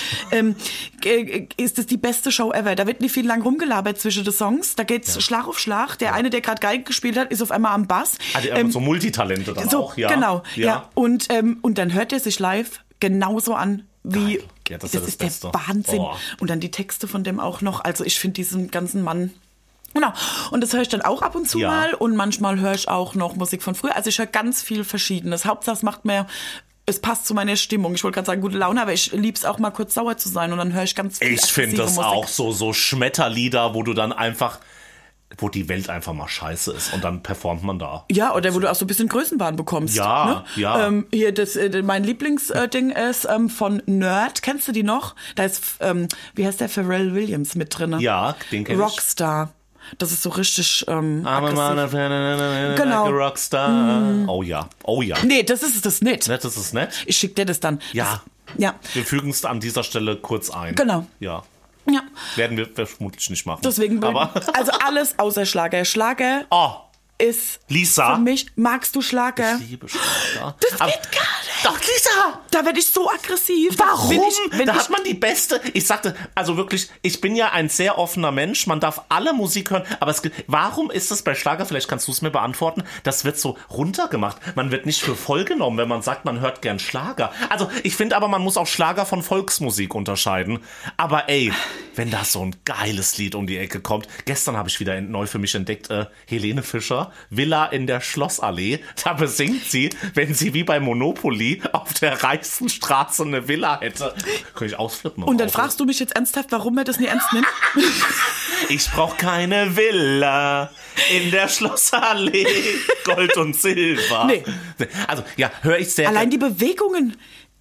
ist das die beste Show ever. Da wird nicht viel lang rumgelabert zwischen den Songs, da geht's Schlag auf Schlag. Der eine, der gerade Geige gespielt hat, ist auf einmal am Bass. So Multitalente dann auch, ja. Genau, ja. Und dann hört er sich live genauso an, wie... Geil. Ja, das ist der Wahnsinn. Und dann die Texte von dem auch noch. Also ich finde diesen ganzen Mann... Genau. Und das höre ich dann auch ab und zu mal. Und manchmal höre ich auch noch Musik von früher. Also ich höre ganz viel Verschiedenes. Hauptsache es macht mir... Es passt zu meiner Stimmung. Ich wollte gerade sagen, gute Laune, aber ich liebe es auch mal kurz sauer zu sein. Und dann höre ich ganz viel Ich finde das Musik. auch so Schmetterlieder, wo du dann einfach... wo die Welt einfach mal scheiße ist und dann performt man da. Ja, oder wo du auch so ein bisschen Größenwahn bekommst. Ja, ne? ja. Hier, mein Lieblingsding ist von Nerd. Kennst du die noch? Da ist, wie heißt der, Pharrell Williams mit drin? Ja, den kenn ich. Rockstar. Das ist so richtig aggressiv. Genau. Rockstar. Oh ja. Nee, das ist es nicht. Das ist es nicht? Ich schick dir das dann. Ja. Ja. Wir fügen es an dieser Stelle kurz ein. Genau. Ja. Ja. Werden wir vermutlich nicht machen. Deswegen, also alles außer Schlager. Schlager ist Lisa. für mich, magst du Schlager? Ich liebe Schlager. Das geht gar nicht. Doch, Lisa! Da werde ich so aggressiv. Warum? Da hat man die beste... Ich sagte, also wirklich, ich bin ja ein sehr offener Mensch, man darf alle Musik hören, aber warum ist es bei Schlager, vielleicht kannst du es mir beantworten, das wird so runtergemacht. Man wird nicht für voll genommen, wenn man sagt, man hört gern Schlager. Also ich finde aber, man muss auch Schlager von Volksmusik unterscheiden. Aber ey, wenn da so ein geiles Lied um die Ecke kommt, gestern habe ich wieder neu für mich entdeckt, Helene Fischer, Villa in der Schlossallee, da besingt sie, wenn sie wie bei Monopoly auf der reichsten Straße eine Villa hätte. Könnte ich ausflippen. Und dann fragst du mich jetzt ernsthaft, warum er das nicht ernst nimmt? Ich brauch keine Villa in der Schlossallee, Gold und Silber. Nee. Also, ja, höre ich sehr... Allein die Bewegungen...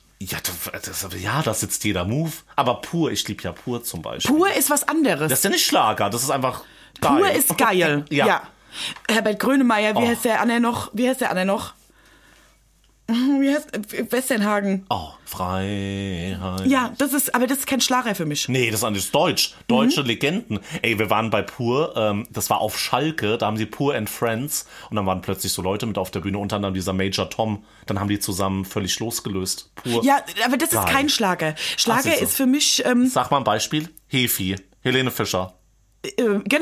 Ja, da sitzt jeder Move. Aber Pur, ich liebe ja Pur zum Beispiel. Pur ist was anderes. Das ist ja nicht Schlager, das ist einfach geil. Pur ist geil, ja. Herbert Grönemeyer, wie heißt der andere noch? Wie heißt Westernhagen. Freiheit. Ja, das ist kein Schlager für mich. Nee, das ist Deutsch. Deutsche Legenden. Ey, wir waren bei Pur, das war auf Schalke, da haben sie Pur and Friends und dann waren plötzlich so Leute mit auf der Bühne, unter anderem dieser Major Tom. Dann haben die zusammen völlig losgelöst. Pur. Ja, aber das ist kein Schlager. Schlager ist für mich... Sag mal ein Beispiel. Hefi, Helene Fischer. Genau.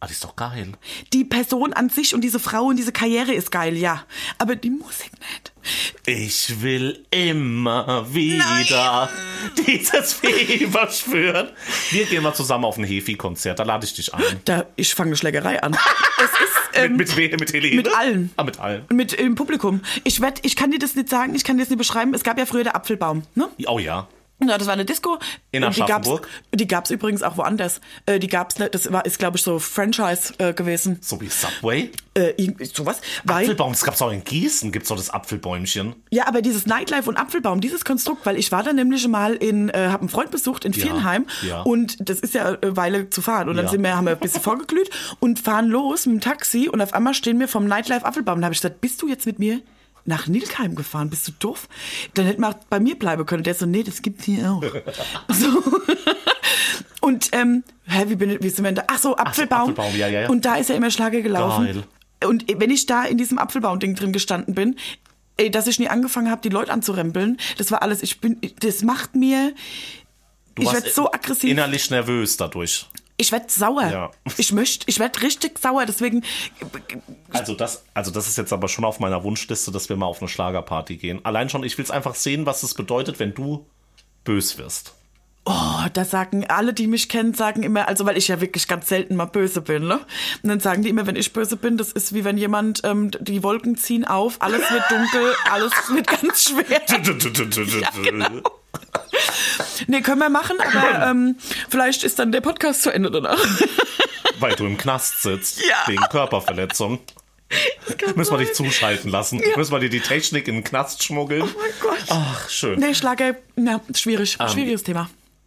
Ah, die ist doch geil. Die Person an sich und diese Frau und diese Karriere ist geil, ja. Aber die Musik nicht. Ich will immer wieder dieses Fieber spüren. Wir gehen mal zusammen auf ein Hefi-Konzert, da lade ich dich ein. Ich fange eine Schlägerei an. Es ist, mit wem? Mit Helene? Mit allen. Ah, mit allen. Mit im Publikum. Ich kann dir das nicht sagen, ich kann dir das nicht beschreiben. Es gab ja früher der Apfelbaum, ne? Oh ja. Ja, das war eine Disco. In Aschaffenburg? Die gab's übrigens auch woanders. Die gab's, ist glaube ich so Franchise gewesen. So wie Subway? Sowas. Apfelbaum, das gab's auch in Gießen, gibt's doch das Apfelbäumchen. Ja, aber dieses Nightlife und Apfelbaum, dieses Konstrukt, weil ich war da nämlich mal hab einen Freund besucht in Viernheim und das ist ja eine Weile zu fahren und dann haben wir ein bisschen vorgeglüht und fahren los mit dem Taxi und auf einmal stehen wir vom Nightlife Apfelbaum und da habe ich gesagt, bist du jetzt mit mir nach Nilkheim gefahren? Bist du doof? Dann hätte man bei mir bleiben können. Der so, nee, das gibt's hier auch. So. Und, wie sind wir da? Ach so, Apfelbaum. Apfelbaum, ja. Und da ist ja immer Schlager gelaufen. Geil. Und wenn ich da in diesem Apfelbaum-Ding drin gestanden bin, dass ich nie angefangen habe, die Leute anzurempeln, das war alles, das macht mir, ich werde so aggressiv. Innerlich nervös dadurch. Ich werde sauer. Ja. Ich werde richtig sauer, deswegen. Also das ist jetzt aber schon auf meiner Wunschliste, dass wir mal auf eine Schlagerparty gehen. Allein schon, ich will es einfach sehen, was es bedeutet, wenn du bös wirst. Oh, da sagen alle, die mich kennen, sagen immer, also weil ich ja wirklich ganz selten mal böse bin, ne? Und dann sagen die immer, wenn ich böse bin, das ist wie wenn jemand, die Wolken ziehen auf, alles wird dunkel, alles wird ganz schwer. Ja, genau. Nee, können wir machen, aber vielleicht ist dann der Podcast zu Ende danach. Weil du im Knast sitzt, ja. Wegen Körperverletzung. Müssen wir dich zuschalten lassen. Ja. Müssen wir dir die Technik in den Knast schmuggeln. Oh mein Gott. Ach, schön. Nee, Schlager, ja, schwierig. Schwieriges Thema.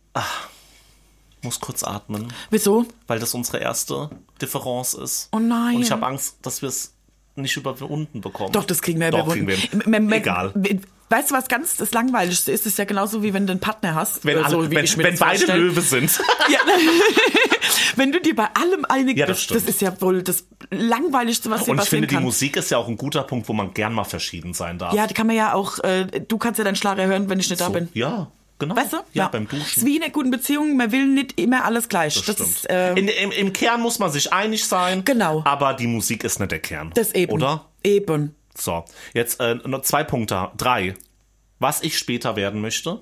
Muss kurz atmen. Wieso? Weil das unsere erste Differenz ist. Oh nein. Und ich habe Angst, dass wir es nicht überwunden bekommen. Doch, das kriegen wir überwunden. Egal. Weißt du, was ganz das Langweiligste ist? Es ist ja genauso, wie wenn du einen Partner hast. Wenn beide Löwe sind. Ja. Wenn du dir bei allem einig bist, das ist ja wohl das Langweiligste, was dir passieren kann. Und ich finde, die Musik ist ja auch ein guter Punkt, wo man gern mal verschieden sein darf. Ja, die kann man ja auch, du kannst ja deinen Schlager hören, wenn ich nicht da bin. Ja, genau. Weißt du? Ja, beim Duschen. Es ist wie in einer guten Beziehung, man will nicht immer alles gleich. Das stimmt. Ist, im Kern muss man sich einig sein. Genau. Aber die Musik ist nicht der Kern. Das eben. Oder? Eben. So, jetzt noch 2 Punkte. 3. Was ich später werden möchte.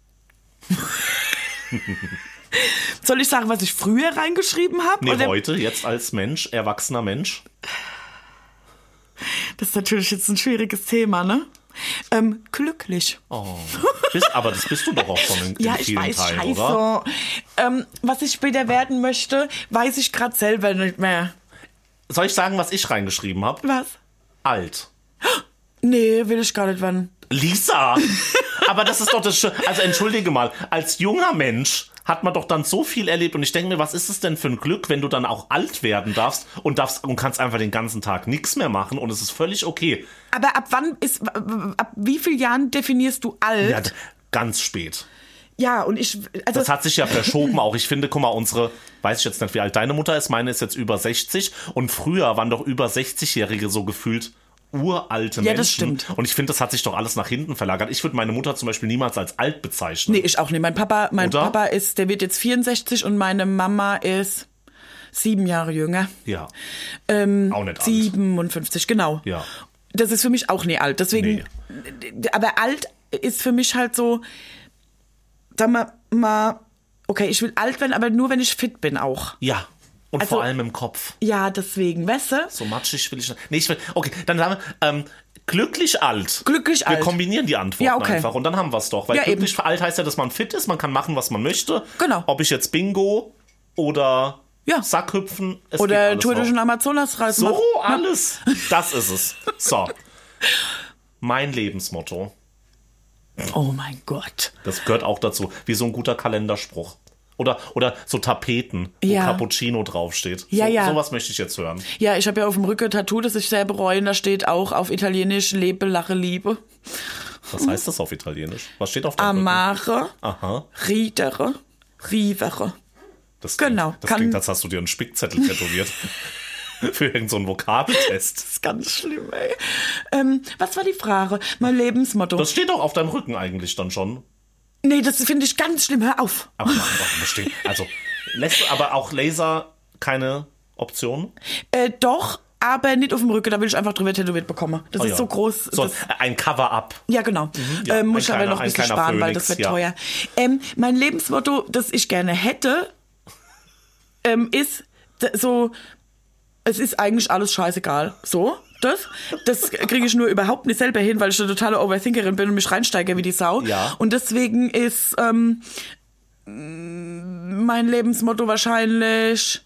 Soll ich sagen, was ich früher reingeschrieben habe? Nee, heute, jetzt als Mensch, erwachsener Mensch. Das ist natürlich jetzt ein schwieriges Thema, ne? Glücklich. Oh. Aber das bist du doch auch schon in ja, vielen ich weiß, Teilen, scheiße. oder? Was ich später werden möchte, weiß ich gerade selber nicht mehr. Soll ich sagen, was ich reingeschrieben habe? Was? Alt. Nee, will ich gar nicht werden. Lisa! Aber das ist doch das Schöne. Also entschuldige mal, als junger Mensch hat man doch dann so viel erlebt und ich denke mir, was ist es denn für ein Glück, wenn du dann auch alt werden darfst und kannst einfach den ganzen Tag nichts mehr machen und es ist völlig okay. Aber ab wie vielen Jahren definierst du alt? Ja, ganz spät. Ja, und das hat sich ja verschoben auch. Ich finde, guck mal, weiß ich jetzt nicht, wie alt deine Mutter ist, meine ist jetzt über 60 und früher waren doch über 60-Jährige so gefühlt uralte Menschen. Ja, das stimmt. Und ich finde, das hat sich doch alles nach hinten verlagert. Ich würde meine Mutter zum Beispiel niemals als alt bezeichnen. Nee, ich auch nicht. Mein Papa der wird jetzt 64 und meine Mama ist 7 Jahre jünger. Ja. Auch nicht alt. 57, genau. Ja. Das ist für mich auch nicht alt. Deswegen, aber alt ist für mich halt so, sagen wir mal, okay, ich will alt werden, aber nur, wenn ich fit bin auch. Ja. Und vor allem im Kopf. Ja, deswegen, weißt du? So matschig will ich nicht. Nee, okay, dann sagen wir, glücklich alt. Glücklich alt. Wir kombinieren die Antworten einfach und dann haben wir es doch. Weil glücklich alt heißt ja, dass man fit ist, man kann machen, was man möchte. Genau. Ob ich jetzt Bingo oder Sackhüpfen. Oder Tour durch den Amazonas reisen. So, alles. Das ist es. So. Mein Lebensmotto. Oh mein Gott. Das gehört auch dazu. Wie so ein guter Kalenderspruch. Oder so Tapeten, wo Cappuccino draufsteht. Sowas möchte ich jetzt hören. Ja, ich habe ja auf dem Rücken ein Tattoo, das ich sehr bereue. Und da steht auch auf Italienisch Lebe, lache, liebe. Was heißt das auf Italienisch? Was steht auf dem Amare, ridere, rivere. Das klingt, als hast du dir einen Spickzettel tätowiert. Für irgendeinen so Vokabeltest. Das ist ganz schlimm, ey. Was war die Frage? Mein Lebensmotto. Das steht doch auf deinem Rücken eigentlich dann schon. Nee, das finde ich ganz schlimm. Hör auf. Aber lässt du aber auch Laser keine Optionen? Doch, aber nicht auf dem Rücken, da will ich einfach drüber tätowiert bekommen. Das ist so groß. So, ein Cover-Up. Ja, genau. Muss ich aber noch ein bisschen sparen, Phönix, weil das wird teuer. Mein Lebensmotto, das ich gerne hätte, ist so, es ist eigentlich alles scheißegal. So, das kriege ich nur überhaupt nicht selber hin, weil ich eine totale Overthinkerin bin und mich reinsteige wie die Sau. Ja. Und deswegen ist mein Lebensmotto wahrscheinlich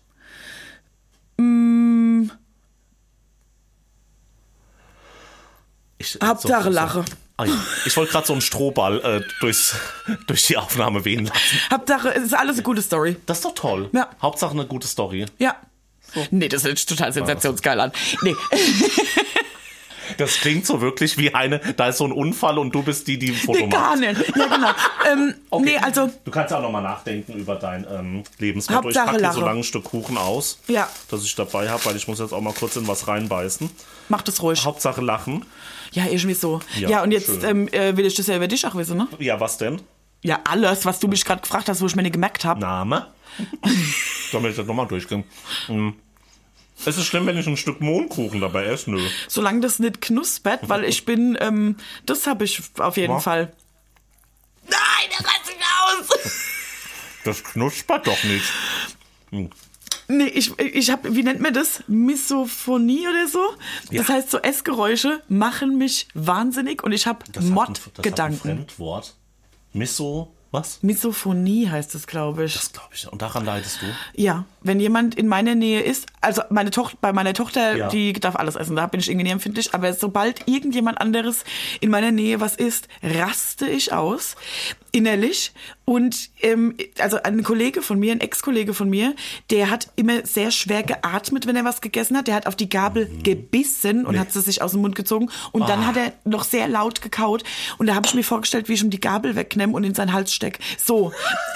Hauptsache lache. Ah, ja. Ich wollte gerade so einen Strohball durch die Aufnahme wehen lassen. Hauptsache, es ist alles eine gute Story. Das ist doch toll. Ja. Hauptsache eine gute Story. Ja. So. Nee, das hört sich total sensationsgeil an. Nee. Das klingt so wirklich wie da ist so ein Unfall und du bist die ein Foto macht. Gar nicht. Ja, genau. Okay. Nee, also. Du kannst ja auch nochmal nachdenken über dein Lebensmotto. Hauptsache ich packe dir lache. so lange ein Stück Kuchen aus, das ich dabei habe, weil ich muss jetzt auch mal kurz in was reinbeißen. Mach das ruhig. Hauptsache lachen. Ja, irgendwie so. Ja, und jetzt will ich das ja über dich auch wissen, ne? Ja, was denn? Ja, alles, was du mich gerade gefragt hast, wo ich mir nicht gemerkt habe. Name? Sollen wir das nochmal durchgehen? Es ist schlimm, wenn ich ein Stück Mohnkuchen dabei esse, nö. Solange das nicht knuspert, weil ich bin, das habe ich auf jeden Fall. Nein, der reißt sich aus! Das knuspert doch nicht. Nee, ich habe, wie nennt man das? Misophonie oder so? Ja. Das heißt, so Essgeräusche machen mich wahnsinnig und ich habe Mordgedanken. Das ist ein Fremdwort. Was? Misophonie heißt es, glaube ich. Das glaube ich. Und daran leidest du? Ja, wenn jemand in meiner Nähe ist, also bei meiner Tochter, die darf alles essen, da bin ich irgendwie empfindlich, aber sobald irgendjemand anderes in meiner Nähe was isst, raste ich aus, innerlich. Und also ein Kollege von mir, ein Ex-Kollege von mir, der hat immer sehr schwer geatmet, wenn er was gegessen hat. Der hat auf die Gabel gebissen und hat sie sich aus dem Mund gezogen. Und dann hat er noch sehr laut gekaut. Und da habe ich mir vorgestellt, wie ich ihm die Gabel wegnehme und in seinen Hals stecke. So,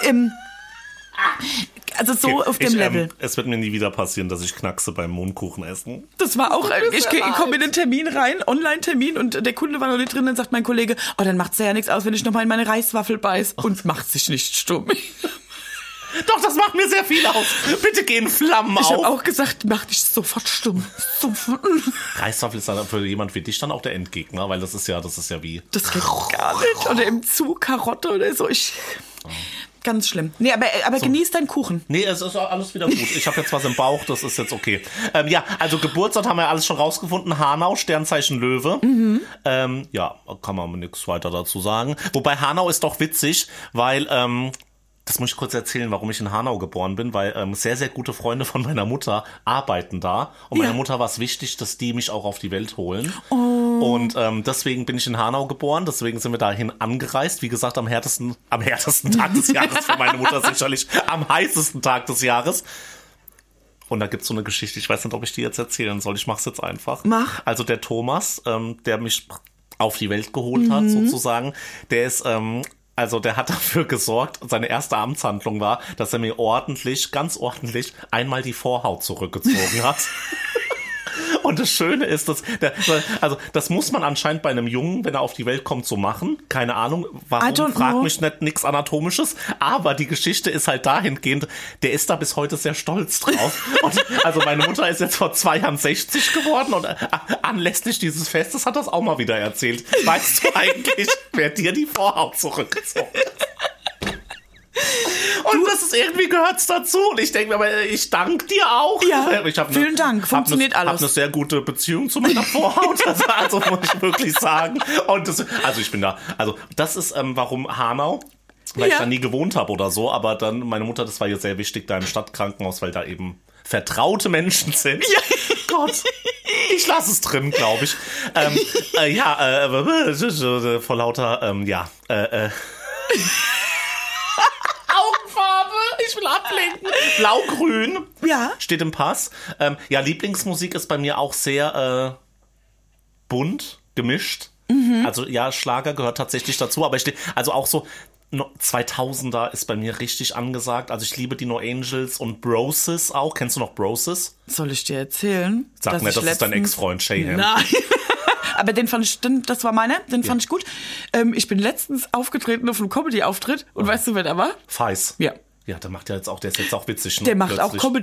also so okay, auf dem Level. Es wird mir nie wieder passieren, dass ich knackse beim Mohnkuchen essen. Das war auch, ich komme in den Termin rein, Online-Termin, und der Kunde war noch nicht drin, dann sagt mein Kollege, oh, dann macht's ja nichts aus, wenn ich nochmal in meine Reiswaffel beiß. Und macht sich nicht stumm. Doch, das macht mir sehr viel aus. Bitte gehen Flammen auf. Ich habe auch gesagt, mach dich sofort stumm. Sofort. Reiswaffel ist dann für jemand wie dich dann auch der Endgegner, weil das ist ja wie... Das geht gar nicht. Oder im Zug Karotte oder so. Ganz schlimm. Nee, aber so. Genieß deinen Kuchen. Nee, es ist alles wieder gut. Ich habe jetzt was im Bauch, das ist jetzt okay. Ja, also Geburtsort haben wir alles schon rausgefunden. Hanau, Sternzeichen Löwe. Ja, kann man nichts weiter dazu sagen. Wobei Hanau ist doch witzig, weil... das muss ich kurz erzählen, warum ich in Hanau geboren bin, weil sehr, sehr gute Freunde von meiner Mutter arbeiten da. Und meiner Mutter war es wichtig, dass die mich auch auf die Welt holen. Oh. Und deswegen bin ich in Hanau geboren, deswegen sind wir dahin angereist. Wie gesagt, am härtesten Tag des Jahres, für meine Mutter sicherlich am heißesten Tag des Jahres. Und da gibt's so eine Geschichte, ich weiß nicht, ob ich die jetzt erzählen soll, ich mach's jetzt einfach. Mach. Also der Thomas, der mich auf die Welt geholt hat, sozusagen, der ist... Also der hat dafür gesorgt, seine erste Amtshandlung war, dass er mir ganz ordentlich einmal die Vorhaut zurückgezogen hat. Und das Schöne ist, das muss man anscheinend bei einem Jungen, wenn er auf die Welt kommt, so machen. Keine Ahnung, warum, frag mich nicht, nichts Anatomisches. Aber die Geschichte ist halt dahingehend, der ist da bis heute sehr stolz drauf. Und also meine Mutter ist jetzt vor 2 Jahren 60 geworden und anlässlich dieses Festes hat das auch mal wieder erzählt. Weißt du eigentlich, wer dir die Vorhaut zurückgezogen hat? Und das ist irgendwie gehört's dazu. Und ich denke mir, aber ich danke dir auch. Ja, vielen Dank. Funktioniert alles. Ich habe eine sehr gute Beziehung zu meiner Vorhaut. Also muss ich wirklich sagen. Und das ist, warum Hanau, weil ich da nie gewohnt habe oder so. Aber dann, meine Mutter, das war ihr sehr wichtig, da im Stadtkrankenhaus, weil da eben vertraute Menschen sind. Ja. Gott, ich lasse es drin, glaube ich. Vor lauter, ich will ablenken. Blau-grün. Ja. Steht im Pass. Lieblingsmusik ist bei mir auch sehr bunt, gemischt. Also ja, Schlager gehört tatsächlich dazu, aber also auch so 2000er ist bei mir richtig angesagt. Also ich liebe die No Angels und Broses auch. Kennst du noch Broses? Soll ich dir erzählen? Sag mir, das ist dein Ex-Freund, Shayham. Nein. Aber den fand ich gut. Ich bin letztens aufgetreten auf einem Comedy-Auftritt und weißt du, wer da war? Feis. Ja. Ja, der ist jetzt auch witzig. Ne? Der macht plötzlich auch Comedy.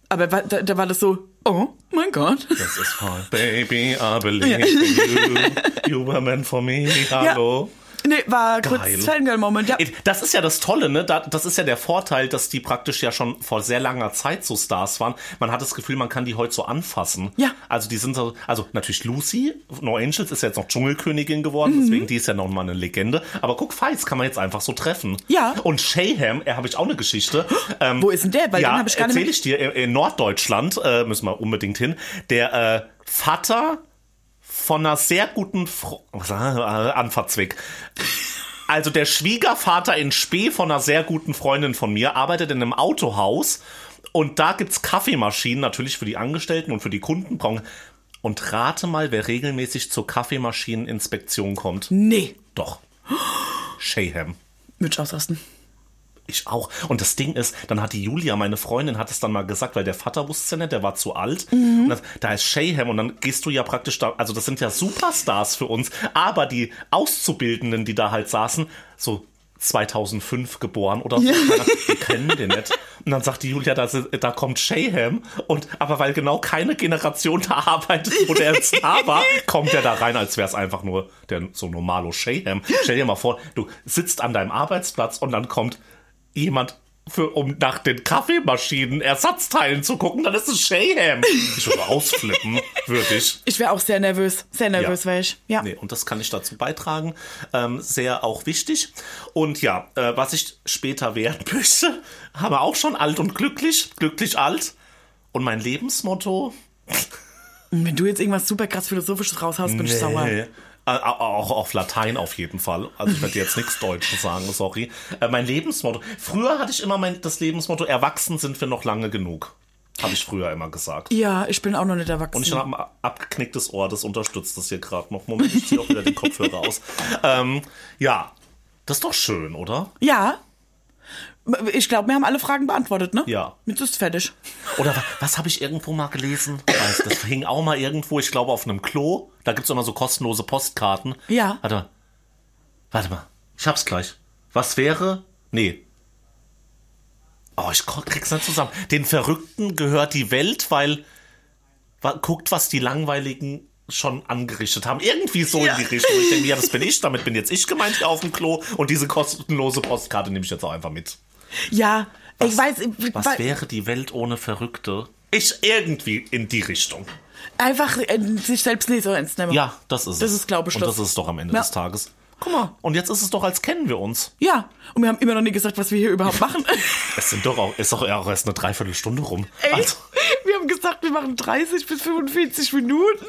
Aber da war das so, oh mein Gott. Das ist voll. Baby, I believe in you. You were meant for me. Hallo. Ja. Nee, war kurz Fangirl-Moment, ja. Das ist ja das Tolle, ne? Das ist ja der Vorteil, dass die praktisch ja schon vor sehr langer Zeit so Stars waren. Man hat das Gefühl, man kann die heute so anfassen. Ja. Also die sind so, also natürlich Lucy, No Angels ist ja jetzt noch Dschungelkönigin geworden, deswegen die ist ja noch mal eine Legende. Aber guck, Feist kann man jetzt einfach so treffen. Ja. Und Shayham, habe ich auch eine Geschichte. Wo ist denn der? Weil den habe ich gar nicht. Erzähle ich dir, in Norddeutschland, müssen wir unbedingt hin, der Vater von einer sehr guten Anfahrtsweg. Also der Schwiegervater in Spee von einer sehr guten Freundin von mir arbeitet in einem Autohaus und da gibt's Kaffeemaschinen, natürlich für die Angestellten und für die Kunden. Und rate mal, wer regelmäßig zur Kaffeemashieneninspektion kommt. Nee. Doch. Shayham. Mit ausrasten. Ich auch. Und das Ding ist, dann hat die Julia, meine Freundin, hat es dann mal gesagt, weil der Vater wusste es ja nicht, der war zu alt. Und da ist Shayham und dann gehst du ja praktisch da, also das sind ja Superstars für uns, aber die Auszubildenden, die da halt saßen, so 2005 geboren oder so, die kennen den nicht. Und dann sagt die Julia, da kommt Shayham aber weil genau keine Generation da arbeitet, wo der ein Star war, kommt der da rein, als wäre es einfach nur der so normalo Shayham. Stell dir mal vor, du sitzt an deinem Arbeitsplatz und dann kommt jemand, um nach den Kaffeemaschinen Ersatzteilen zu gucken, dann ist es Shayham. Ich würde ausflippen, würde ich. Ich wäre auch sehr nervös. Sehr nervös wäre ich. Ja. Nee, und das kann ich dazu beitragen. Sehr auch wichtig. Und ja, was ich später werden möchte, haben wir auch schon alt und glücklich. Glücklich alt. Und mein Lebensmotto? Wenn du jetzt irgendwas super krass Philosophisches raushaust, bin ich sauer. Auch auf Latein auf jeden Fall. Also ich werde jetzt nichts Deutsches sagen, sorry. Mein Lebensmotto. Früher hatte ich immer das Lebensmotto, erwachsen sind wir noch lange genug. Habe ich früher immer gesagt. Ja, ich bin auch noch nicht erwachsen. Und ich habe ein abgeknicktes Ohr, das unterstützt das hier gerade noch. Moment, ich ziehe auch wieder die Kopfhörer aus. Ja, das ist doch schön, oder? Ja. Ich glaube, wir haben alle Fragen beantwortet, ne? Ja. Jetzt ist fertig. Oder was habe ich irgendwo mal gelesen? Das hing auch mal irgendwo, ich glaube auf einem Klo. Da gibt's immer so kostenlose Postkarten. Ja. Warte mal. Ich hab's gleich. Was wäre? Nee. Oh, ich krieg's nicht zusammen. Den Verrückten gehört die Welt, weil guckt, was die Langweiligen schon angerichtet haben. Irgendwie so in die Richtung. Ich denke, ja, das bin ich. Damit bin jetzt ich gemeint hier auf dem Klo. Und diese kostenlose Postkarte nehme ich jetzt auch einfach mit. Ja, ich weiß. Was wäre die Welt ohne Verrückte? Irgendwie in die Richtung. Einfach sich selbst nicht so ernst nehmen. Ja, das ist es. Das ist, glaube ich, und das ist es doch am Ende des Tages. Guck mal. Und jetzt ist es doch, als kennen wir uns. Ja, und wir haben immer noch nie gesagt, was wir hier überhaupt machen. Ist doch auch erst eine Dreiviertelstunde rum. Ey, also. Wir haben gesagt, wir machen 30 bis 45 Minuten.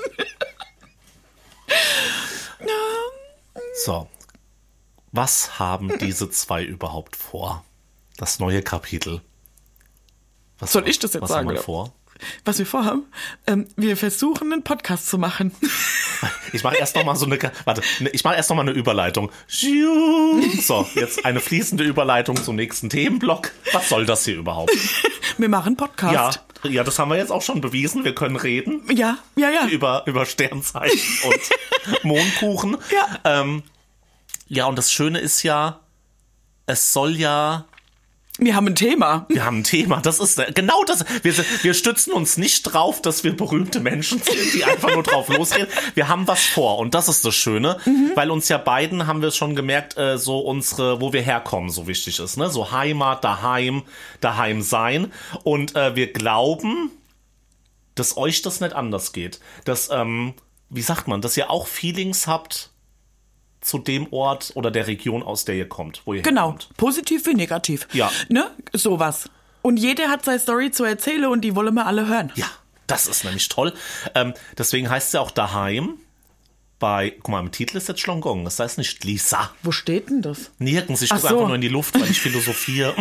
So. Was haben diese zwei überhaupt vor? Das neue Kapitel. Soll ich das jetzt sagen? Was haben wir vor? Was wir vorhaben? Wir versuchen, einen Podcast zu machen. Ich mache erst noch mal eine Überleitung. So, jetzt eine fließende Überleitung zum nächsten Themenblock. Was soll das hier überhaupt? Wir machen Podcast. Ja, das haben wir jetzt auch schon bewiesen. Wir können reden. Ja. Über Sternzeichen und Mondkuchen. Ja. Ja, und das Schöne ist ja, es soll ja... Wir haben ein Thema. Das ist genau das. Wir stützen uns nicht drauf, dass wir berühmte Menschen sind, die einfach nur drauf losgehen. Wir haben was vor und das ist das Schöne, weil uns ja beiden, haben wir schon gemerkt, so unsere, wo wir herkommen, so wichtig ist, ne? So Heimat, daheim sein. Und wir glauben, dass euch das nicht anders geht. Dass, wie sagt man, dass ihr auch Feelings habt zu dem Ort oder der Region, aus der ihr kommt, wo ihr herkommt. Positiv wie negativ. Ja. Ne? Sowas. Und jeder hat seine Story zu erzählen und die wollen wir alle hören. Ja, das ist nämlich toll. Deswegen heißt es ja auch daheim guck mal, im Titel ist jetzt Schlongong, das heißt nicht Lisa. Wo steht denn das? Nirgends, ich gucke einfach nur in die Luft, weil ich philosophiere.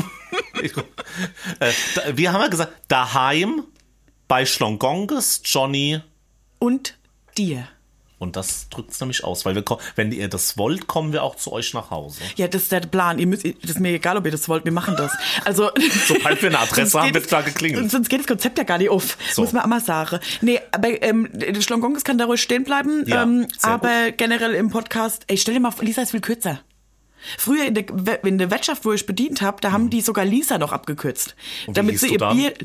Wir haben ja gesagt, daheim bei Schlongonges, Johnny und dir. Und das drückt es nämlich aus, weil wenn ihr das wollt, kommen wir auch zu euch nach Hause. Ja, das ist der Plan. Das ist mir egal, ob ihr das wollt, wir machen das. Also, sobald wir eine Adresse haben, wird da geklingelt. Sonst geht das Konzept ja gar nicht auf, muss man auch mal sagen. Nee, aber Schlongonges kann da ruhig stehen bleiben, aber generell im Podcast, stell dir mal vor, Lisa ist viel kürzer. Früher in der Wirtschaft, wo ich bedient habe, da haben die sogar Lisa noch abgekürzt. Und damit sie ihr Bier...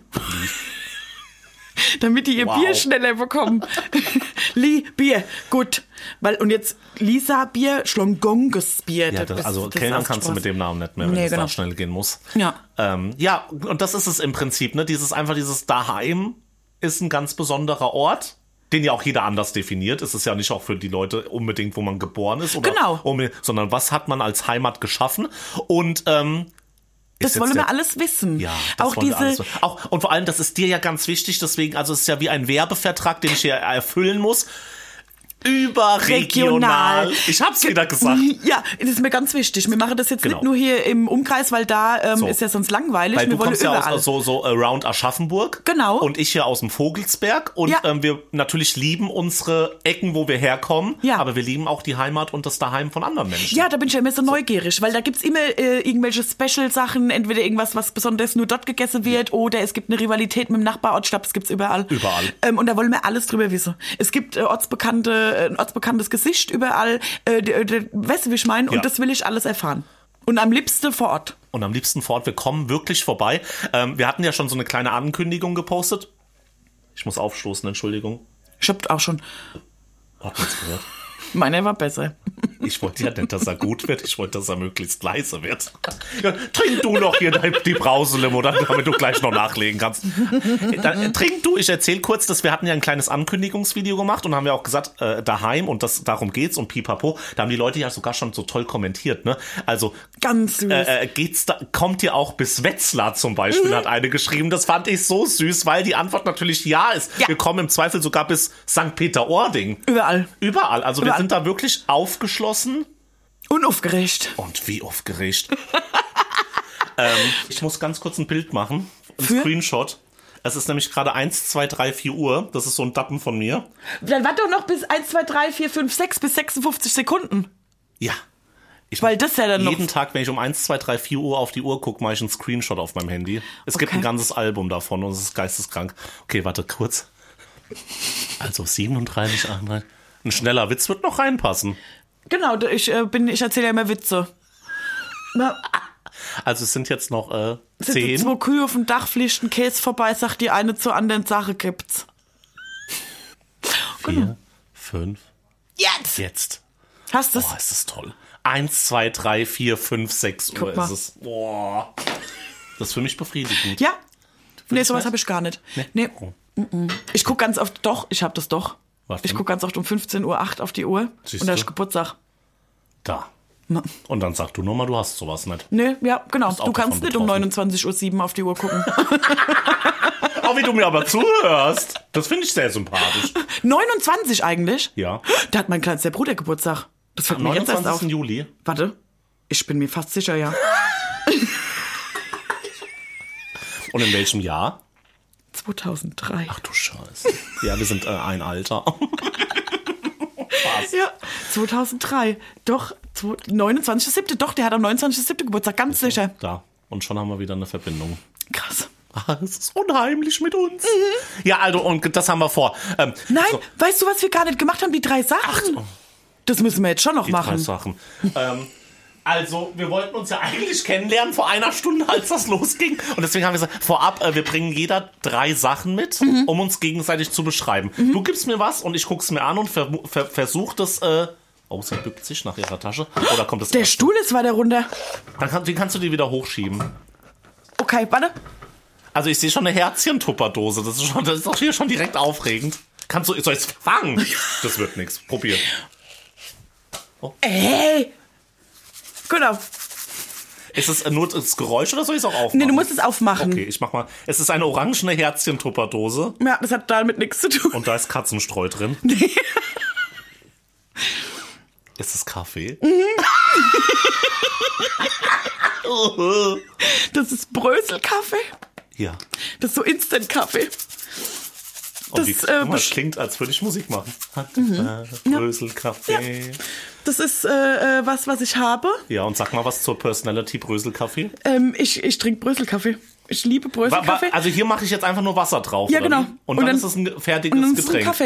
damit die ihr Bier schneller bekommen. Bier, gut. Und jetzt Lisa Bier, Schlongonges Bier. Ja, kellnern kannst du mit dem Namen nicht mehr, wenn es da schnell gehen muss. Ja. Ja, und das ist es im Prinzip, ne? Dieses daheim ist ein ganz besonderer Ort, den ja auch jeder anders definiert. Es ist ja nicht auch für die Leute unbedingt, wo man geboren ist. Oder sondern was hat man als Heimat geschaffen? Und das wollen wir alles wissen. Ja, das wollen wir alles wissen. Und vor allem, das ist dir ja ganz wichtig, deswegen, also es ist ja wie ein Werbevertrag, den ich hier erfüllen muss. Überregional. Ich hab's wieder gesagt. Ja, das ist mir ganz wichtig. Wir machen das jetzt nicht nur hier im Umkreis, weil da ist ja sonst langweilig. Weil du kommst ja aus so around Aschaffenburg. Genau. Und ich hier aus dem Vogelsberg. Und wir natürlich lieben unsere Ecken, wo wir herkommen. Ja. Aber wir lieben auch die Heimat und das Daheim von anderen Menschen. Ja, da bin ich ja immer so neugierig, weil da gibt's immer irgendwelche Special-Sachen. Entweder irgendwas, was besonders nur dort gegessen wird, oder es gibt eine Rivalität mit dem Nachbarort. Ich glaube, das gibt's überall. Überall. Und da wollen wir alles drüber wissen. Es gibt ein ortsbekanntes Gesicht überall, weißt du, wie ich meine? Und das will ich alles erfahren. Und am liebsten vor Ort. Wir kommen wirklich vorbei. Wir hatten ja schon so eine kleine Ankündigung gepostet. Ich muss aufstoßen, Entschuldigung. Ich hab auch schon. Hat man's gehört? Meiner war besser. Ich wollte ja nicht, dass er gut wird. Ich wollte, dass er möglichst leise wird. Ja, trink du noch hier die Brauselimo, damit du gleich noch nachlegen kannst. Trink du. Ich erzähle kurz, dass wir hatten ja ein kleines Ankündigungsvideo gemacht und haben ja auch gesagt, daheim und darum geht's und pipapo. Da haben die Leute ja sogar schon so toll kommentiert, ne? Also ganz süß. Kommt ihr auch bis Wetzlar zum Beispiel, hat eine geschrieben. Das fand ich so süß, weil die Antwort natürlich ja ist. Ja. Wir kommen im Zweifel sogar bis St. Peter-Ording. Überall. Also wir sind da wirklich aufgeschlossen. Und aufgeregt. Und wie aufgeregt. Ich muss ganz kurz ein Bild machen. Screenshot. Es ist nämlich gerade 1, 2, 3, 4 Uhr. Das ist so ein Dappen von mir. Dann warte doch noch bis 1, 2, 3, 4, 5, 6 bis 56 Sekunden. Ja. Weil das ja dann jeden Tag, wenn ich um 1, 2, 3, 4 Uhr auf die Uhr gucke, mache ich einen Screenshot auf meinem Handy. Es gibt ein ganzes Album davon und es ist geisteskrank. Okay, warte kurz. Also 37, 38. Ein schneller Witz wird noch reinpassen. Genau, ich erzähle ja immer Witze. Also es sind jetzt noch 10. 2 Kühe auf dem Dach, fliegt ein Käse vorbei, sagt die eine zur anderen Sache gibt's. 4, 5. Jetzt. Hast du's? Boah, ist das toll. 1, 2, 3, 4, 5, 6 Uhr ist es. Boah. Das ist für mich befriedigend. Ja. Nee, sowas habe ich gar nicht. Nee. Ich gucke ganz oft, ich habe das doch. Ich gucke ganz oft um 15:08 Uhr auf die Uhr. Siehst und da ist Geburtstag. Da. Und dann sag du nochmal, du hast sowas nicht. Nee, ja, genau. Du kannst nicht um 29:07 Uhr auf die Uhr gucken. Auch wie du mir aber zuhörst. Das finde ich sehr sympathisch. 29 eigentlich? Ja. Da hat mein kleinster Bruder Geburtstag. Das fällt mir jetzt erst auf. 29. Juli. Warte. Ich bin mir fast sicher, ja. Und in welchem Jahr? 2003. Ach du Scheiße. Ja, wir sind ein Alter. Was? Ja, 2003. Doch, 29.07. Doch, der hat am 29.07. Geburtstag, ganz sicher. Da. Und schon haben wir wieder eine Verbindung. Krass. Es ist unheimlich mit uns. Ja, also, und das haben wir vor. Nein, weißt du, was wir gar nicht gemacht haben? Die 3 Sachen. Ach, das müssen wir jetzt schon noch machen. 3 Sachen. Also, wir wollten uns ja eigentlich kennenlernen vor einer Stunde, als das losging. Und deswegen haben wir gesagt, vorab, wir bringen jeder 3 Sachen mit, um uns gegenseitig zu beschreiben. Du gibst mir was und ich guck's mir an und versuch das... Oh, sie bückt sich nach ihrer Tasche. Oder kommt das Der erste? Stuhl ist weiter runter. Dann kannst du die wieder hochschieben. Okay, warte. Also ich sehe schon eine Herzchentupperdose. Das ist doch hier schon direkt aufregend. Soll ich es fangen? Das wird nichts. Probier. Oh. Ey! Genau. Ist es nur das Geräusch oder soll ich es auch aufmachen? Nee, du musst es aufmachen. Okay, ich mach mal. Es ist eine orangene Herzchentupperdose. Ja, das hat damit nichts zu tun. Und da ist Katzenstreu drin. Nee. Ist es Kaffee? Das ist Bröselkaffee. Ja. Das ist so Instant-Kaffee. Und das klingt, als würde ich Musik machen. Bröselkaffee. Ja. Das ist was ich habe. Ja, und sag mal was zur Personality Bröselkaffee. Ich trinke Bröselkaffee. Ich liebe Bröselkaffee. Also hier mache ich jetzt einfach nur Wasser drauf. Ja, genau. Und dann ist es ein fertiges Getränk. Ein Kaffee.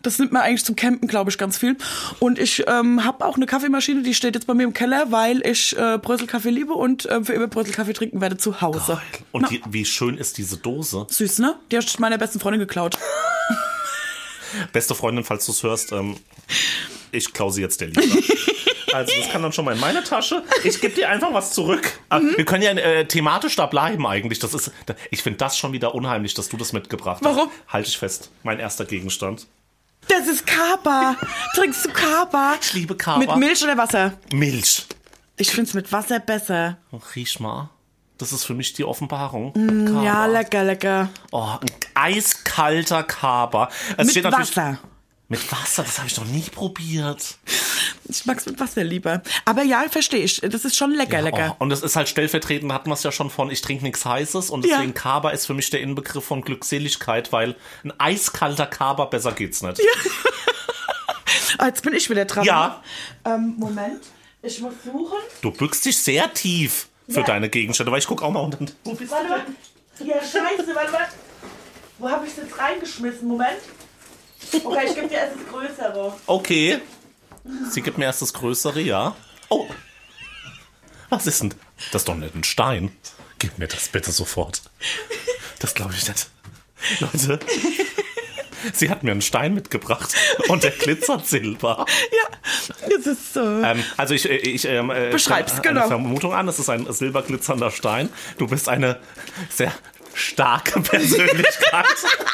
Das nimmt man eigentlich zum Campen, glaube ich, ganz viel. Und ich habe auch eine Kaffeemaschine, die steht jetzt bei mir im Keller, weil ich Brösel-Kaffee liebe und für immer Brösel-Kaffee trinken werde zu Hause. Geil. Und wie schön ist diese Dose? Süß, ne? Die hast du meiner besten Freundin geklaut. Beste Freundin, falls du es hörst, ich klaue sie jetzt der Liebe. Also das kann dann schon mal in meine Tasche. Ich gebe dir einfach was zurück. Wir können ja thematisch da bleiben eigentlich. Ich finde das schon wieder unheimlich, dass du das mitgebracht hast. Warum? Halte ich fest. Mein erster Gegenstand. Das ist Kaba. Trinkst du Kaba? Ich liebe Kaba. Mit Milch oder Wasser? Milch. Ich find's mit Wasser besser. Riech mal. Das ist für mich die Offenbarung. Ja, lecker. Oh, ein eiskalter Kaba. Mit Wasser. Mit Wasser, das habe ich noch nie probiert. Ich mag's mit Wasser lieber. Aber ja, verstehe ich. Das ist schon lecker. Oh, und das ist halt stellvertretend, hatten wir es ja schon von, ich trinke nichts Heißes. Und deswegen Kaba ist für mich der Inbegriff von Glückseligkeit, weil ein eiskalter Kaba, besser geht's nicht. Ja. Jetzt bin ich wieder dran. Ja. Moment, ich muss suchen. Du bückst dich sehr tief für deine Gegenstände, weil ich gucke auch mal unten. Wo bist Warte mal. Ja, scheiße, warte mal. Wo habe ich es jetzt reingeschmissen? Moment. Okay, ich gebe dir erst das Größere. Okay. Sie gibt mir erst das Größere, ja. Oh. Was ist denn? Das ist doch nicht ein Stein. Gib mir das bitte sofort. Das glaube ich nicht. Leute, sie hat mir einen Stein mitgebracht und der glitzert silber. Ja, das ist so. Also ich beschreib's, genau. Eine Vermutung an, es ist ein silberglitzernder Stein. Du bist eine sehr starke Persönlichkeit.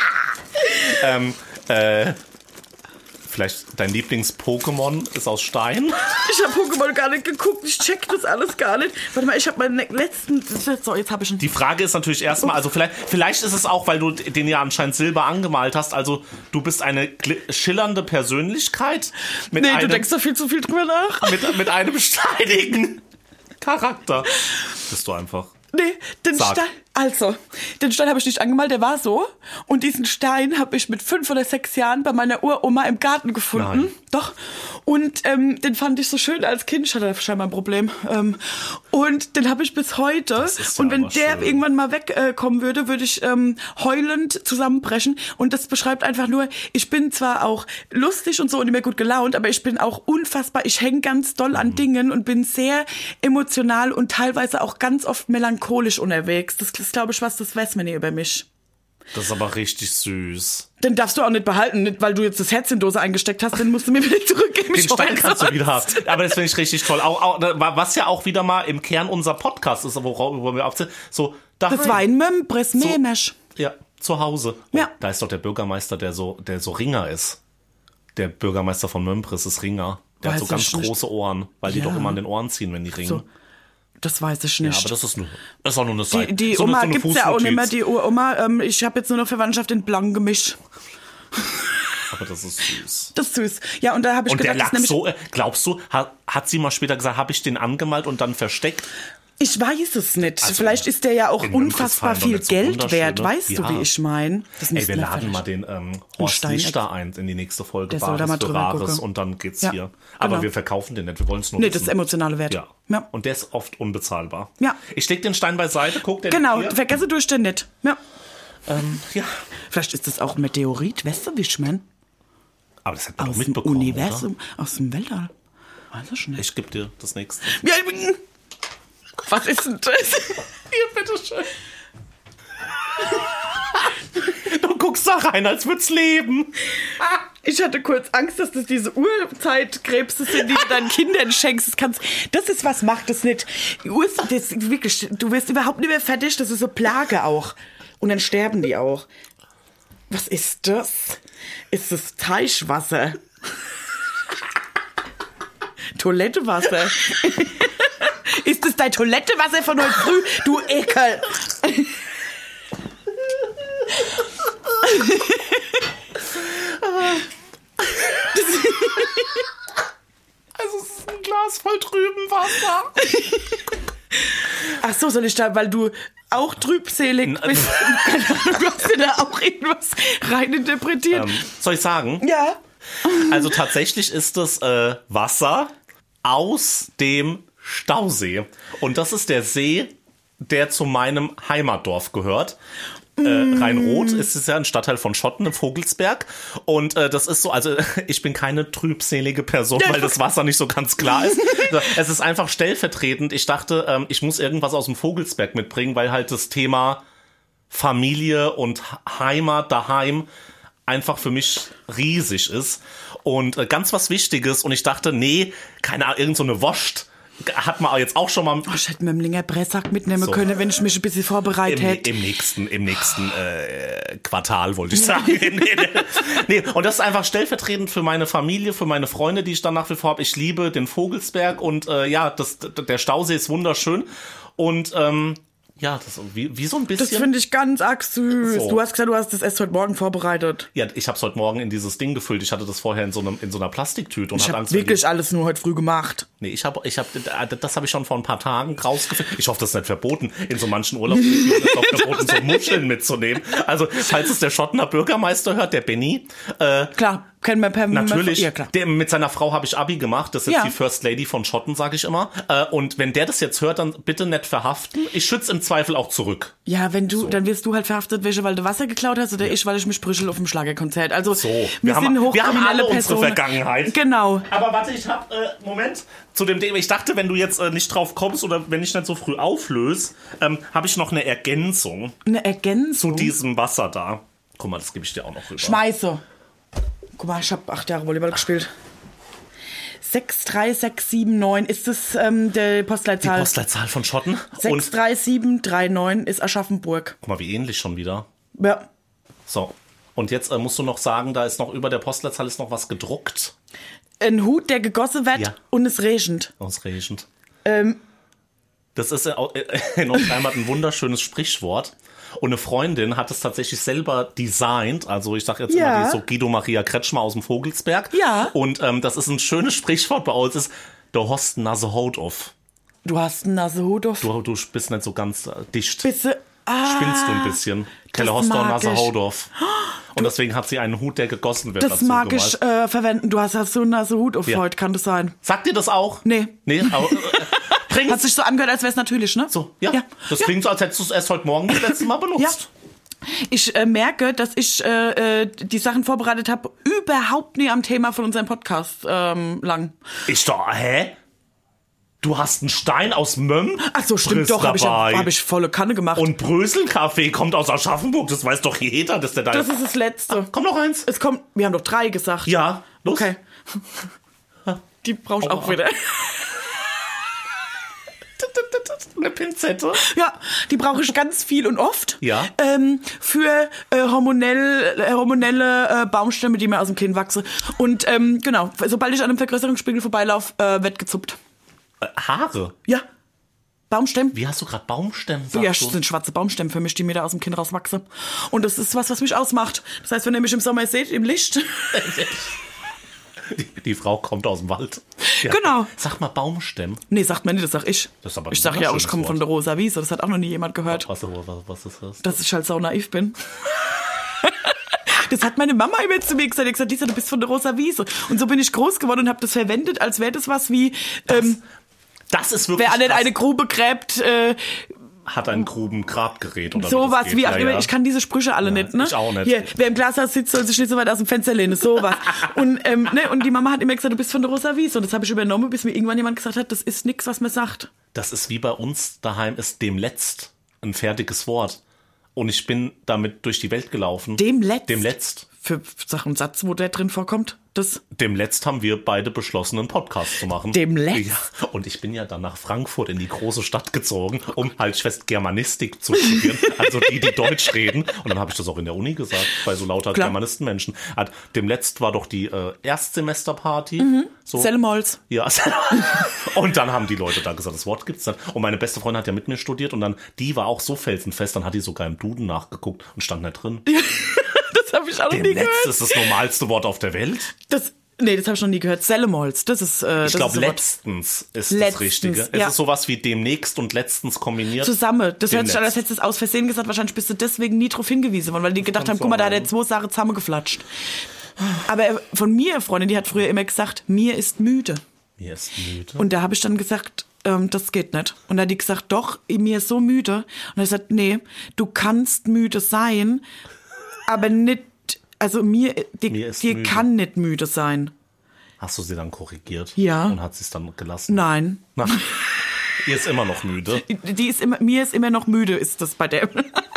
Vielleicht dein Lieblings-Pokémon ist aus Stein? Ich habe Pokémon gar nicht geguckt, ich check das alles gar nicht. Warte mal, ich habe meinen letzten... So, jetzt habe ich einen... Die Frage ist natürlich erstmal, also vielleicht ist es auch, weil du den ja anscheinend silber angemalt hast, also du bist eine schillernde Persönlichkeit. Du denkst da viel zu viel drüber nach. Mit einem steinigen Charakter. Bist du einfach... Nee, den Stein habe ich nicht angemalt, der war so. Und diesen Stein habe ich mit 5 oder 6 Jahren bei meiner Uroma im Garten gefunden. Nein. Doch. Und den fand ich so schön als Kind. Ich hatte scheinbar ein Problem. Und den habe ich bis heute. Und wenn der schön. Irgendwann mal wegkommen würde ich heulend zusammenbrechen. Und das beschreibt einfach nur, ich bin zwar auch lustig und so und immer gut gelaunt, aber ich bin auch unfassbar, ich hänge ganz doll an Dingen und bin sehr emotional und teilweise auch ganz oft melancholisch unterwegs. Das ist, glaube ich, das weiß man nie über mich. Das ist aber richtig süß. Den darfst du auch nicht behalten, nicht, weil du jetzt das Herz in Dose eingesteckt hast, den musst du mir wieder zurückgeben. Den Stein kannst du wieder haben. Aber das finde ich richtig toll. Auch, was ja auch wieder mal im Kern unser Podcast ist, worüber wir abziehen. So, das war ein Mömbres, Memesch. Ja, zu Hause. Ja. Da ist doch der Bürgermeister, der so Ringer ist. Der Bürgermeister von Mömbres ist Ringer. Der hat so ganz große Ohren, weil die doch immer an den Ohren ziehen, wenn die ringen. So. Das weiß ich nicht. Ja, aber das ist auch nur eine Seite. Die Oma gibt's ja auch nicht mehr, die Oma. Ich habe jetzt nur noch Verwandtschaft in blank gemischt. Aber das ist süß. Das ist süß. Ja, und da habe ich gedacht, der lag so, glaubst du, hat sie mal später gesagt, habe ich den angemalt und dann versteckt? Ich weiß es nicht. Also, vielleicht ist der ja auch unfassbar viel Geld wert. Weißt du, wie ich meine? Wir laden mal den Horst Lichter ein in die nächste Folge. Der soll da mal drüber gucken. Und dann geht's hier. Aber wir verkaufen den nicht. Wir wollen es nur wissen. Das ist emotionale Wert. Ja. Und der ist oft unbezahlbar. Ja. Ich leg den Stein beiseite, guck den Genau, hier. vergesse durch den nicht. Ja. Ja. Vielleicht ist das auch ein Meteorit, weißt du, wie ich meine? Aber das hat man doch mitbekommen, Universum, oder? Aus dem Weltall. Weiß ich nicht. Ich gebe dir das nächste. Ja, was ist denn das? Hier, bitteschön. Du guckst da rein, als würd's leben. Ich hatte kurz Angst, dass das diese Urzeitkrebse sind, die du deinen Kindern schenkst. Das ist was, macht das nicht. Das wirklich, du wirst überhaupt nicht mehr fertig, das ist so Plage auch. Und dann sterben die auch. Was ist das? Ist das Teichwasser? Toilettewasser? Ist das dein Toilettewasser von heute früh? Du Ekel! Also es ist ein Glas voll Trübenwasser. Ach so, soll ich da, weil du auch trübselig bist? Du hast dir da auch irgendwas reininterpretiert. Soll ich sagen? Ja. Also tatsächlich ist das Wasser aus dem Stausee. Und das ist der See, der zu meinem Heimatdorf gehört. Rhein-Roth ist es ja ein Stadtteil von Schotten im Vogelsberg. Und das ist so, also ich bin keine trübselige Person, weil das Wasser nicht so ganz klar ist. Es ist einfach stellvertretend. Ich dachte, ich muss irgendwas aus dem Vogelsberg mitbringen, weil halt das Thema Familie und Heimat daheim einfach für mich riesig ist. Und ganz was Wichtiges. Und ich dachte, nee, keine Ahnung, irgend so eine Wurst. Hat man jetzt auch schon mal... Oh, ich hätte mir einen Linger Pressack mitnehmen können, wenn ich mich ein bisschen vorbereitet hätte. Im nächsten Quartal, wollte ich sagen. Nee, und das ist einfach stellvertretend für meine Familie, für meine Freunde, die ich dann nach wie vor habe. Ich liebe den Vogelsberg und der Stausee ist wunderschön. Und ja, das wie so ein bisschen. Das finde ich ganz arg süß. So. Du hast gesagt, du hast das erst heute Morgen vorbereitet. Ja, ich habe es heute Morgen in dieses Ding gefüllt. Ich hatte das vorher in so einer Plastiktüte und ich habe wirklich alles nur heute früh gemacht. Nee, das habe ich schon vor ein paar Tagen rausgefüllt. Ich hoffe, das ist nicht verboten. In so manchen Urlaubsregionen ist es auch verboten, so Muscheln mitzunehmen. Also, falls es der Schottener Bürgermeister hört, der Benny. Klar. Kennen wir per Natürlich, ja, klar. Mit seiner Frau habe ich Abi gemacht, das ist jetzt die First Lady von Schotten, sage ich immer. Und wenn der das jetzt hört, dann bitte nicht verhaften. Ich schütze im Zweifel auch zurück. Ja, dann wirst du halt verhaftet, weil du Wasser geklaut hast oder ich, weil ich mich brüschel auf dem Schlagerkonzert. Also wir haben alle unsere Vergangenheit. Genau. Aber warte, ich habe, Moment, zu dem Thema, ich dachte, wenn du jetzt nicht drauf kommst oder wenn ich nicht so früh auflöse, habe ich noch eine Ergänzung. Eine Ergänzung? Zu diesem Wasser da. Guck mal, das gebe ich dir auch noch rüber. Schmeiße. Guck mal, ich habe 8 Jahre Volleyball gespielt. 63679 ist das die Postleitzahl. Die Postleitzahl von Schotten. 63739 ist Aschaffenburg. Guck mal, wie ähnlich schon wieder. Ja. So, und jetzt musst du noch sagen, da ist noch über der Postleitzahl ist noch was gedruckt. Ein Hut, der gegossen wird und es regnet. Und es regnet. Das ist in unserer Heimat ein wunderschönes Sprichwort. Und eine Freundin hat es tatsächlich selber designt. Also ich sage jetzt immer, die ist so Guido Maria Kretschmer aus dem Vogelsberg. Ja. Und das ist ein schönes Sprichwort bei uns. Ist, du hast eine Nase Haut auf. Du hast eine Nase Haut auf? Du bist nicht so ganz dicht. Spinnst du ein bisschen. Kelle hast du eine Nase Haut auf. Und deswegen hat sie einen Hut, der gegossen wird. Das mag ich verwenden. Du hast so eine Nase Hut auf heute, kann das sein? Sagt dir das auch? Nee. Aber, hat sich so angehört, als wäre es natürlich, ne? So, ja. Das klingt so, als hättest du es erst heute Morgen das letzte Mal benutzt. Ja. Ich merke, dass ich die Sachen vorbereitet habe, überhaupt nie am Thema von unserem Podcast lang. Hä? Du hast einen Stein aus Mömm? Ach so, stimmt doch, hab ich volle Kanne gemacht. Und Bröselkaffee kommt aus Aschaffenburg, das weiß doch jeder, dass der da ist. Das ist das Letzte. Komm noch eins. Wir haben doch 3 gesagt. Ja, los. Okay. Die brauchst du auch wieder. Eine Pinzette. Ja, die brauche ich ganz viel und oft. Ja. Für hormonelle Baumstämme, die mir aus dem Kinn wachsen. Und genau, sobald ich an einem Vergrößerungsspiegel vorbeilaufe, wird gezuppt. Haare? Ja. Baumstämme. Wie hast du gerade Baumstämme? Ja, das sind schwarze Baumstämme für mich, die mir da aus dem Kinn rauswachsen. Und das ist was mich ausmacht. Das heißt, wenn ihr mich im Sommer seht, im Licht... Die Frau kommt aus dem Wald. Ja. Genau. Sag mal Baumstämme. Nee, sagt man nicht, das sag ich. Das ist aber ich sag ja auch, ich komme von der Rosa Wiese. Das hat auch noch nie jemand gehört. Was ist das? Dass ich halt sau naiv bin. Das hat meine Mama immer zu mir gesagt. Die hat gesagt, Lisa, du bist von der Rosa Wiese. Und so bin ich groß geworden und habe das verwendet, als wäre das was wie... das ist wirklich... Wer an eine Grube gräbt... hat ein Grubengrabgerät oder sowas wie auch immer. Ich kann diese Sprüche alle nicht, ne? Ich auch nicht. Hier, wer im Glashaus sitzt, soll sich nicht so weit aus dem Fenster lehnen, sowas. Und und die Mama hat immer gesagt, du bist von der Rosa Wiese. Und das habe ich übernommen, bis mir irgendwann jemand gesagt hat, das ist nix, was man sagt. Das ist wie bei uns daheim ist demletzt ein fertiges Wort. Und ich bin damit durch die Welt gelaufen. Demletzt. Für Sachen Satz, wo der drin vorkommt? Demletzt haben wir beide beschlossen, einen Podcast zu machen. Demletzt? Ja, und ich bin ja dann nach Frankfurt in die große Stadt gezogen, um halt fest Germanistik zu studieren, also die Deutsch reden. Und dann habe ich das auch in der Uni gesagt, bei so lauter Germanistenmenschen. Demletzt war doch die Erstsemesterparty. So. Sellemholz. Ja, und dann haben die Leute da gesagt, das Wort gibt's dann. Und meine beste Freundin hat ja mit mir studiert und dann, die war auch so felsenfest, dann hat die sogar im Duden nachgeguckt und stand nicht drin. Das habe ich auch noch nie gehört. Demletzt ist das normalste Wort auf der Welt. Das habe ich noch nie gehört. Sellemholz, das ist ich glaube, letztens ist das Richtige. Es ist sowas wie demnächst und letztens kombiniert. Zusammen. Das hört sich an, als hättest du es aus Versehen gesagt. Wahrscheinlich bist du deswegen nie drauf hingewiesen worden, weil die gedacht haben, guck mal, da hat er 2 Sachen zusammengeflatscht. Aber von mir, Freundin, die hat früher immer gesagt, mir ist müde. Mir ist müde. Und da habe ich dann gesagt, das geht nicht. Und dann hat die gesagt, doch, mir ist so müde. Und er hat gesagt, nee, du kannst müde sein, aber nicht, also dir kann nicht müde sein. Hast du sie dann korrigiert? Ja. Und hat sie es dann gelassen? Nein. Na, ihr ist immer noch müde. Mir ist immer noch müde, ist das bei der.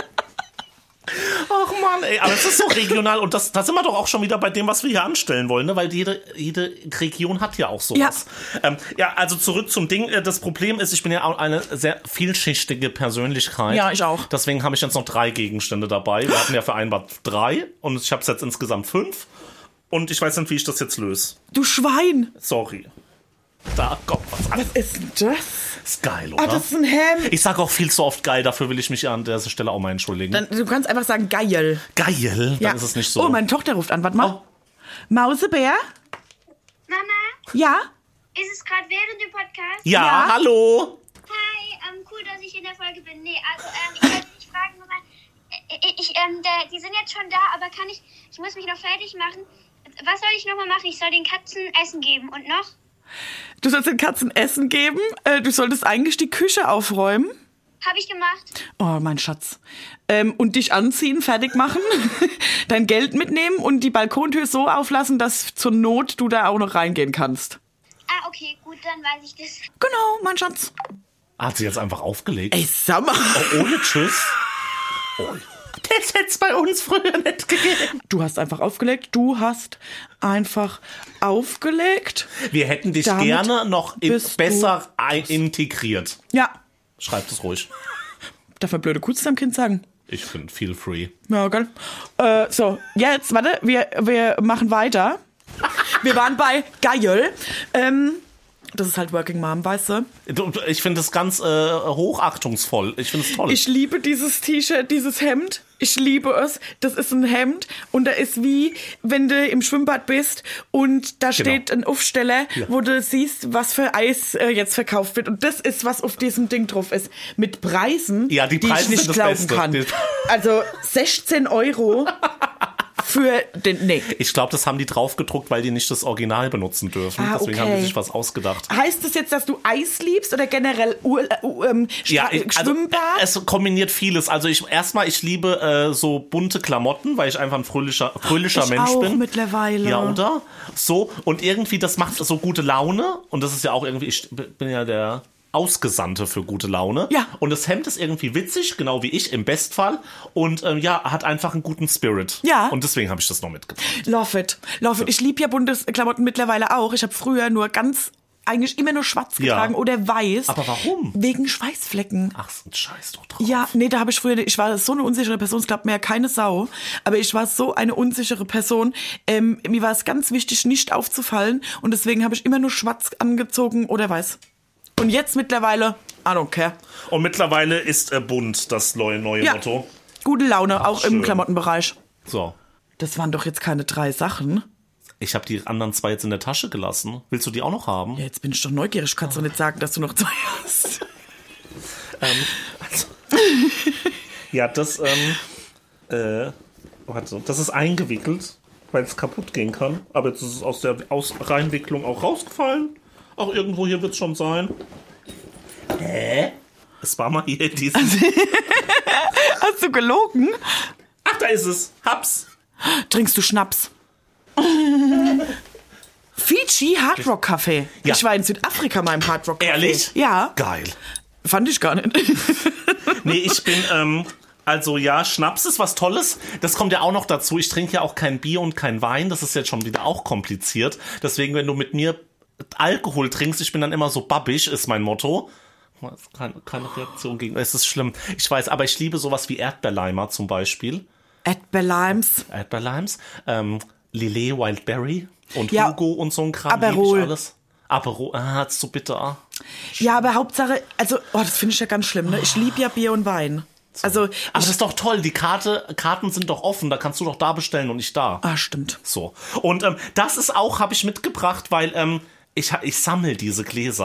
Ach Mann, ey, aber es ist so regional und das sind wir doch auch schon wieder bei dem, was wir hier anstellen wollen, ne? Weil jede Region hat ja auch sowas. Ja, also zurück zum Ding. Das Problem ist, ich bin ja auch eine sehr vielschichtige Persönlichkeit. Ja, ich auch. Deswegen habe ich jetzt noch 3 Gegenstände dabei. Wir hatten ja vereinbart 3 und ich habe es jetzt insgesamt 5 und ich weiß nicht, wie ich das jetzt löse. Du Schwein! Sorry. Da kommt was an. Was ist denn das? Ist geil, oder? Ah, das ist ein Hemd. Ich sage auch viel zu oft geil, dafür will ich mich an der Stelle auch mal entschuldigen. Du kannst einfach sagen geil. Geil? Dann ist es nicht so. Oh, meine Tochter ruft an, warte mal. Oh. Mausebär? Mama, Ja? ist es gerade während dem Podcast? Ja, hallo. Hi, cool, dass ich in der Folge bin. Nee, also, ich wollte dich fragen, Mama, die sind jetzt schon da, aber ich muss mich noch fertig machen. Was soll ich nochmal machen? Ich soll den Katzen Essen geben und noch? Du sollst den Katzen Essen geben. Du solltest eigentlich die Küche aufräumen. Habe ich gemacht. Oh, mein Schatz. Und dich anziehen, fertig machen, dein Geld mitnehmen und die Balkontür so auflassen, dass zur Not du da auch noch reingehen kannst. Ah, okay, gut, dann weiß ich das. Genau, mein Schatz. Hat sie jetzt einfach aufgelegt? Ey, sag mal. Oh, ohne Tschüss? Oh. Das hätte es bei uns früher nicht gegeben. Du hast einfach aufgelegt. Wir hätten dich Damit gerne noch besser integriert. Ja. Schreibt es ruhig. Darf man blöde Kuh zu deinem Kind sagen? Ich finde, feel free. Ja, geil. So, jetzt, warte, wir machen weiter. Wir waren bei geil. Das ist halt Working Mom, weißt du? Ich finde es ganz hochachtungsvoll. Ich finde es toll. Ich liebe dieses T-Shirt, dieses Hemd. Ich liebe es. Das ist ein Hemd und da ist wie, wenn du im Schwimmbad bist und da steht ein Aufsteller, wo du siehst, was für Eis jetzt verkauft wird. Und das ist, was auf diesem Ding drauf ist. Mit Preisen, ja, die Preise ich nicht sind das glauben Beste. kann. Also 16 € für den, nee. Ich glaube, das haben die draufgedruckt, weil die nicht das Original benutzen dürfen. Ah, Deswegen haben die sich was ausgedacht. Heißt das jetzt, dass du Eis liebst oder generell Schwimmbad? Also, es kombiniert vieles. Also ich liebe so bunte Klamotten, weil ich einfach ein fröhlicher Mensch auch bin. Mittlerweile. Ja, oder? So, und irgendwie, das macht so gute Laune. Und das ist ja auch irgendwie, ich bin ja der Ausgesandte für gute Laune. Ja. Und das Hemd ist irgendwie witzig, genau wie ich, im Bestfall. Und hat einfach einen guten Spirit. Ja. Und deswegen habe ich das noch mitgebracht. Love it. Ich liebe ja bunte Klamotten mittlerweile auch. Ich habe früher eigentlich immer nur schwarz getragen oder weiß. Aber warum? Wegen Schweißflecken. Ach, so ein Scheiß doch drauf. Ja, nee, da habe ich war so eine unsichere Person, es glaubt mir ja keine Sau, aber ich war so eine unsichere Person. Mir war es ganz wichtig, nicht aufzufallen und deswegen habe ich immer nur schwarz angezogen oder weiß. Und jetzt mittlerweile, I don't care. Und mittlerweile ist bunt das neue Motto. Gute Laune, auch schön. im Klamottenbereich. So. Das waren doch jetzt keine 3 Sachen. Ich habe die anderen 2 jetzt in der Tasche gelassen. Willst du die auch noch haben? Ja, jetzt bin ich doch neugierig. Kannst doch nicht sagen, dass du noch 2 hast. Ja, das das ist eingewickelt, weil es kaputt gehen kann. Aber jetzt ist es aus der Reinwicklung auch rausgefallen. Auch irgendwo hier wird es schon sein. Es war mal hier dieses... Hast du gelogen? Ach, da ist es. Hab's. Trinkst du Schnaps? Fiji Hard Rock Café. Ja. Ich war in Südafrika mal im Hard Rock Café. Ehrlich? Ja. Geil. Fand ich gar nicht. Nee, ich bin, Schnaps ist was Tolles. Das kommt ja auch noch dazu. Ich trinke ja auch kein Bier und kein Wein. Das ist jetzt schon wieder auch kompliziert. Deswegen, wenn du mit mir Alkohol trinkst, ich bin dann immer so babbig, ist mein Motto. Keine Reaktion gegen. Es ist schlimm. Ich weiß, aber ich liebe sowas wie Erdbeerleimer zum Beispiel. Erdbeerlimes. Lillet Wildberry und Ja, Hugo und so ein Kram. Aperol. Lieb ich alles. Aperol, ist so bitter. Ja, aber Hauptsache, also, das finde ich ja ganz schlimm, ne? Ich liebe ja Bier und Wein. Also, Aber das ist doch toll, die Karten sind doch offen, da kannst du doch da bestellen und nicht da. Stimmt. So. Und das ist auch, habe ich mitgebracht, weil ich sammle diese Gläser.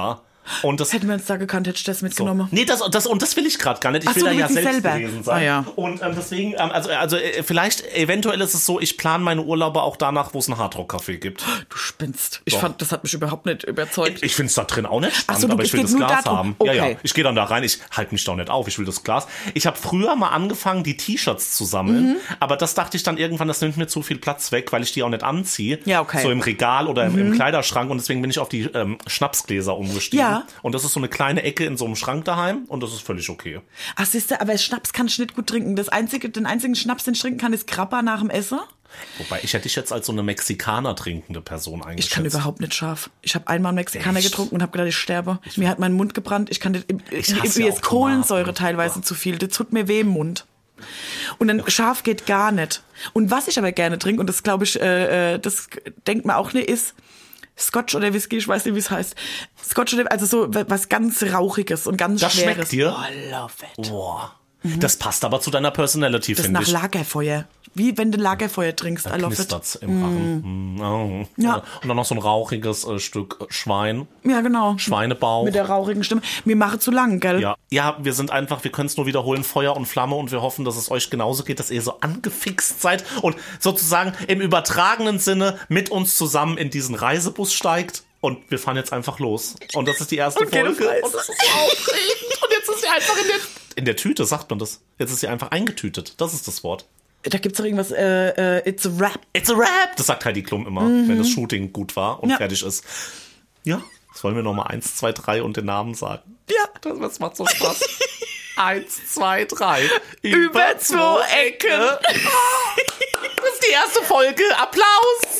Und das hätten wir uns da gekannt, hätte ich das mitgenommen. So. Nee, das will ich gerade gar nicht. Ich will da ja selbst gewesen sein. Ja. Und deswegen, vielleicht, eventuell ist es so, ich plane meine Urlaube auch danach, wo es einen Hardrock-Café gibt. Du spinnst. Ich fand, das hat mich überhaupt nicht überzeugt. Ich finde es da drin auch nicht spannend, aber ich will das Glas haben. Okay. Ja. Ich gehe dann da rein, ich halte mich doch nicht auf, ich will das Glas. Ich habe früher mal angefangen, die T-Shirts zu sammeln, aber das dachte ich dann irgendwann, das nimmt mir zu viel Platz weg, weil ich die auch nicht anziehe. Ja, okay. So im Regal oder im Kleiderschrank und deswegen bin ich auf die Schnapsgläser umgestiegen. Ja. Und das ist so eine kleine Ecke in so einem Schrank daheim und das ist völlig okay. Ach, siehste, aber Schnaps kann ich nicht gut trinken. Den einzigen Schnaps, den ich trinken kann, ist Grappa nach dem Essen. Wobei, ich hätte dich jetzt als so eine Mexikaner trinkende Person eingeschätzt. Ich kann überhaupt nicht scharf. Ich habe einmal einen Mexikaner getrunken und habe gedacht, ich sterbe. Mir hat mein Mund gebrannt. Mir ist Kohlensäure teilweise zu viel. Das tut mir weh im Mund. Und dann scharf geht gar nicht. Und was ich aber gerne trinke, und das glaube ich, das denkt man auch nicht, ist Scotch oder Whisky, ich weiß nicht, wie es heißt. Scotch oder, also so was ganz Rauchiges und ganz das Schweres. Schmeckt dir? Oh, love it. Boah. Das passt aber zu deiner Personality, finde ich. Das ist nach Lagerfeuer. Wie wenn du Lagerfeuer trinkst. Da knistert's im Rachen. Oh. Ja. Und dann noch so ein rauchiges Stück Schwein. Ja, genau. Schweinebauch. Mit der rauchigen Stimme. Mir mache zu lang, gell? Ja, wir können es nur wiederholen, Feuer und Flamme, und wir hoffen, dass es euch genauso geht, dass ihr so angefixt seid und sozusagen im übertragenen Sinne mit uns zusammen in diesen Reisebus steigt. Und wir fahren jetzt einfach los. Und das ist die erste Folge. Und das ist aufregend. Und jetzt ist sie einfach in der Tüte, sagt man das. Jetzt ist sie einfach eingetütet. Das ist das Wort. Da gibt's doch irgendwas, it's a wrap. It's a wrap! Das sagt Heidi Klum immer, wenn das Shooting gut war und fertig ist. Ja, das wollen wir nochmal 1, 2, 3 und den Namen sagen. Ja. Das macht so Spaß. 1, 2, 3. Über 2 Ecke. Das ist die erste Folge. Applaus!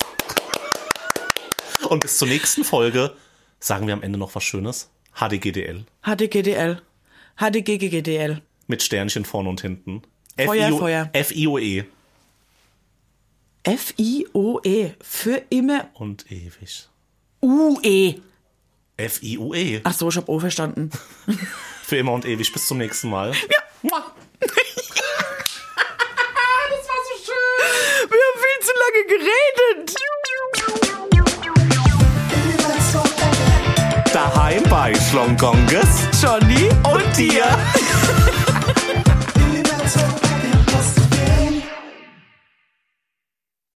Und bis zur nächsten Folge sagen wir am Ende noch was Schönes. HDGDL. HDGDL. HDGGDL. Mit Sternchen vorne und hinten. Feuer. FIOE. FIOE. Für immer. Und ewig. UE. FIUE. Ach so, ich hab O verstanden. Für immer und ewig. Bis zum nächsten Mal. Ja. Das war so schön. Wir haben viel zu lange geredet. Daheim bei Schlongonges, Johnny und dir.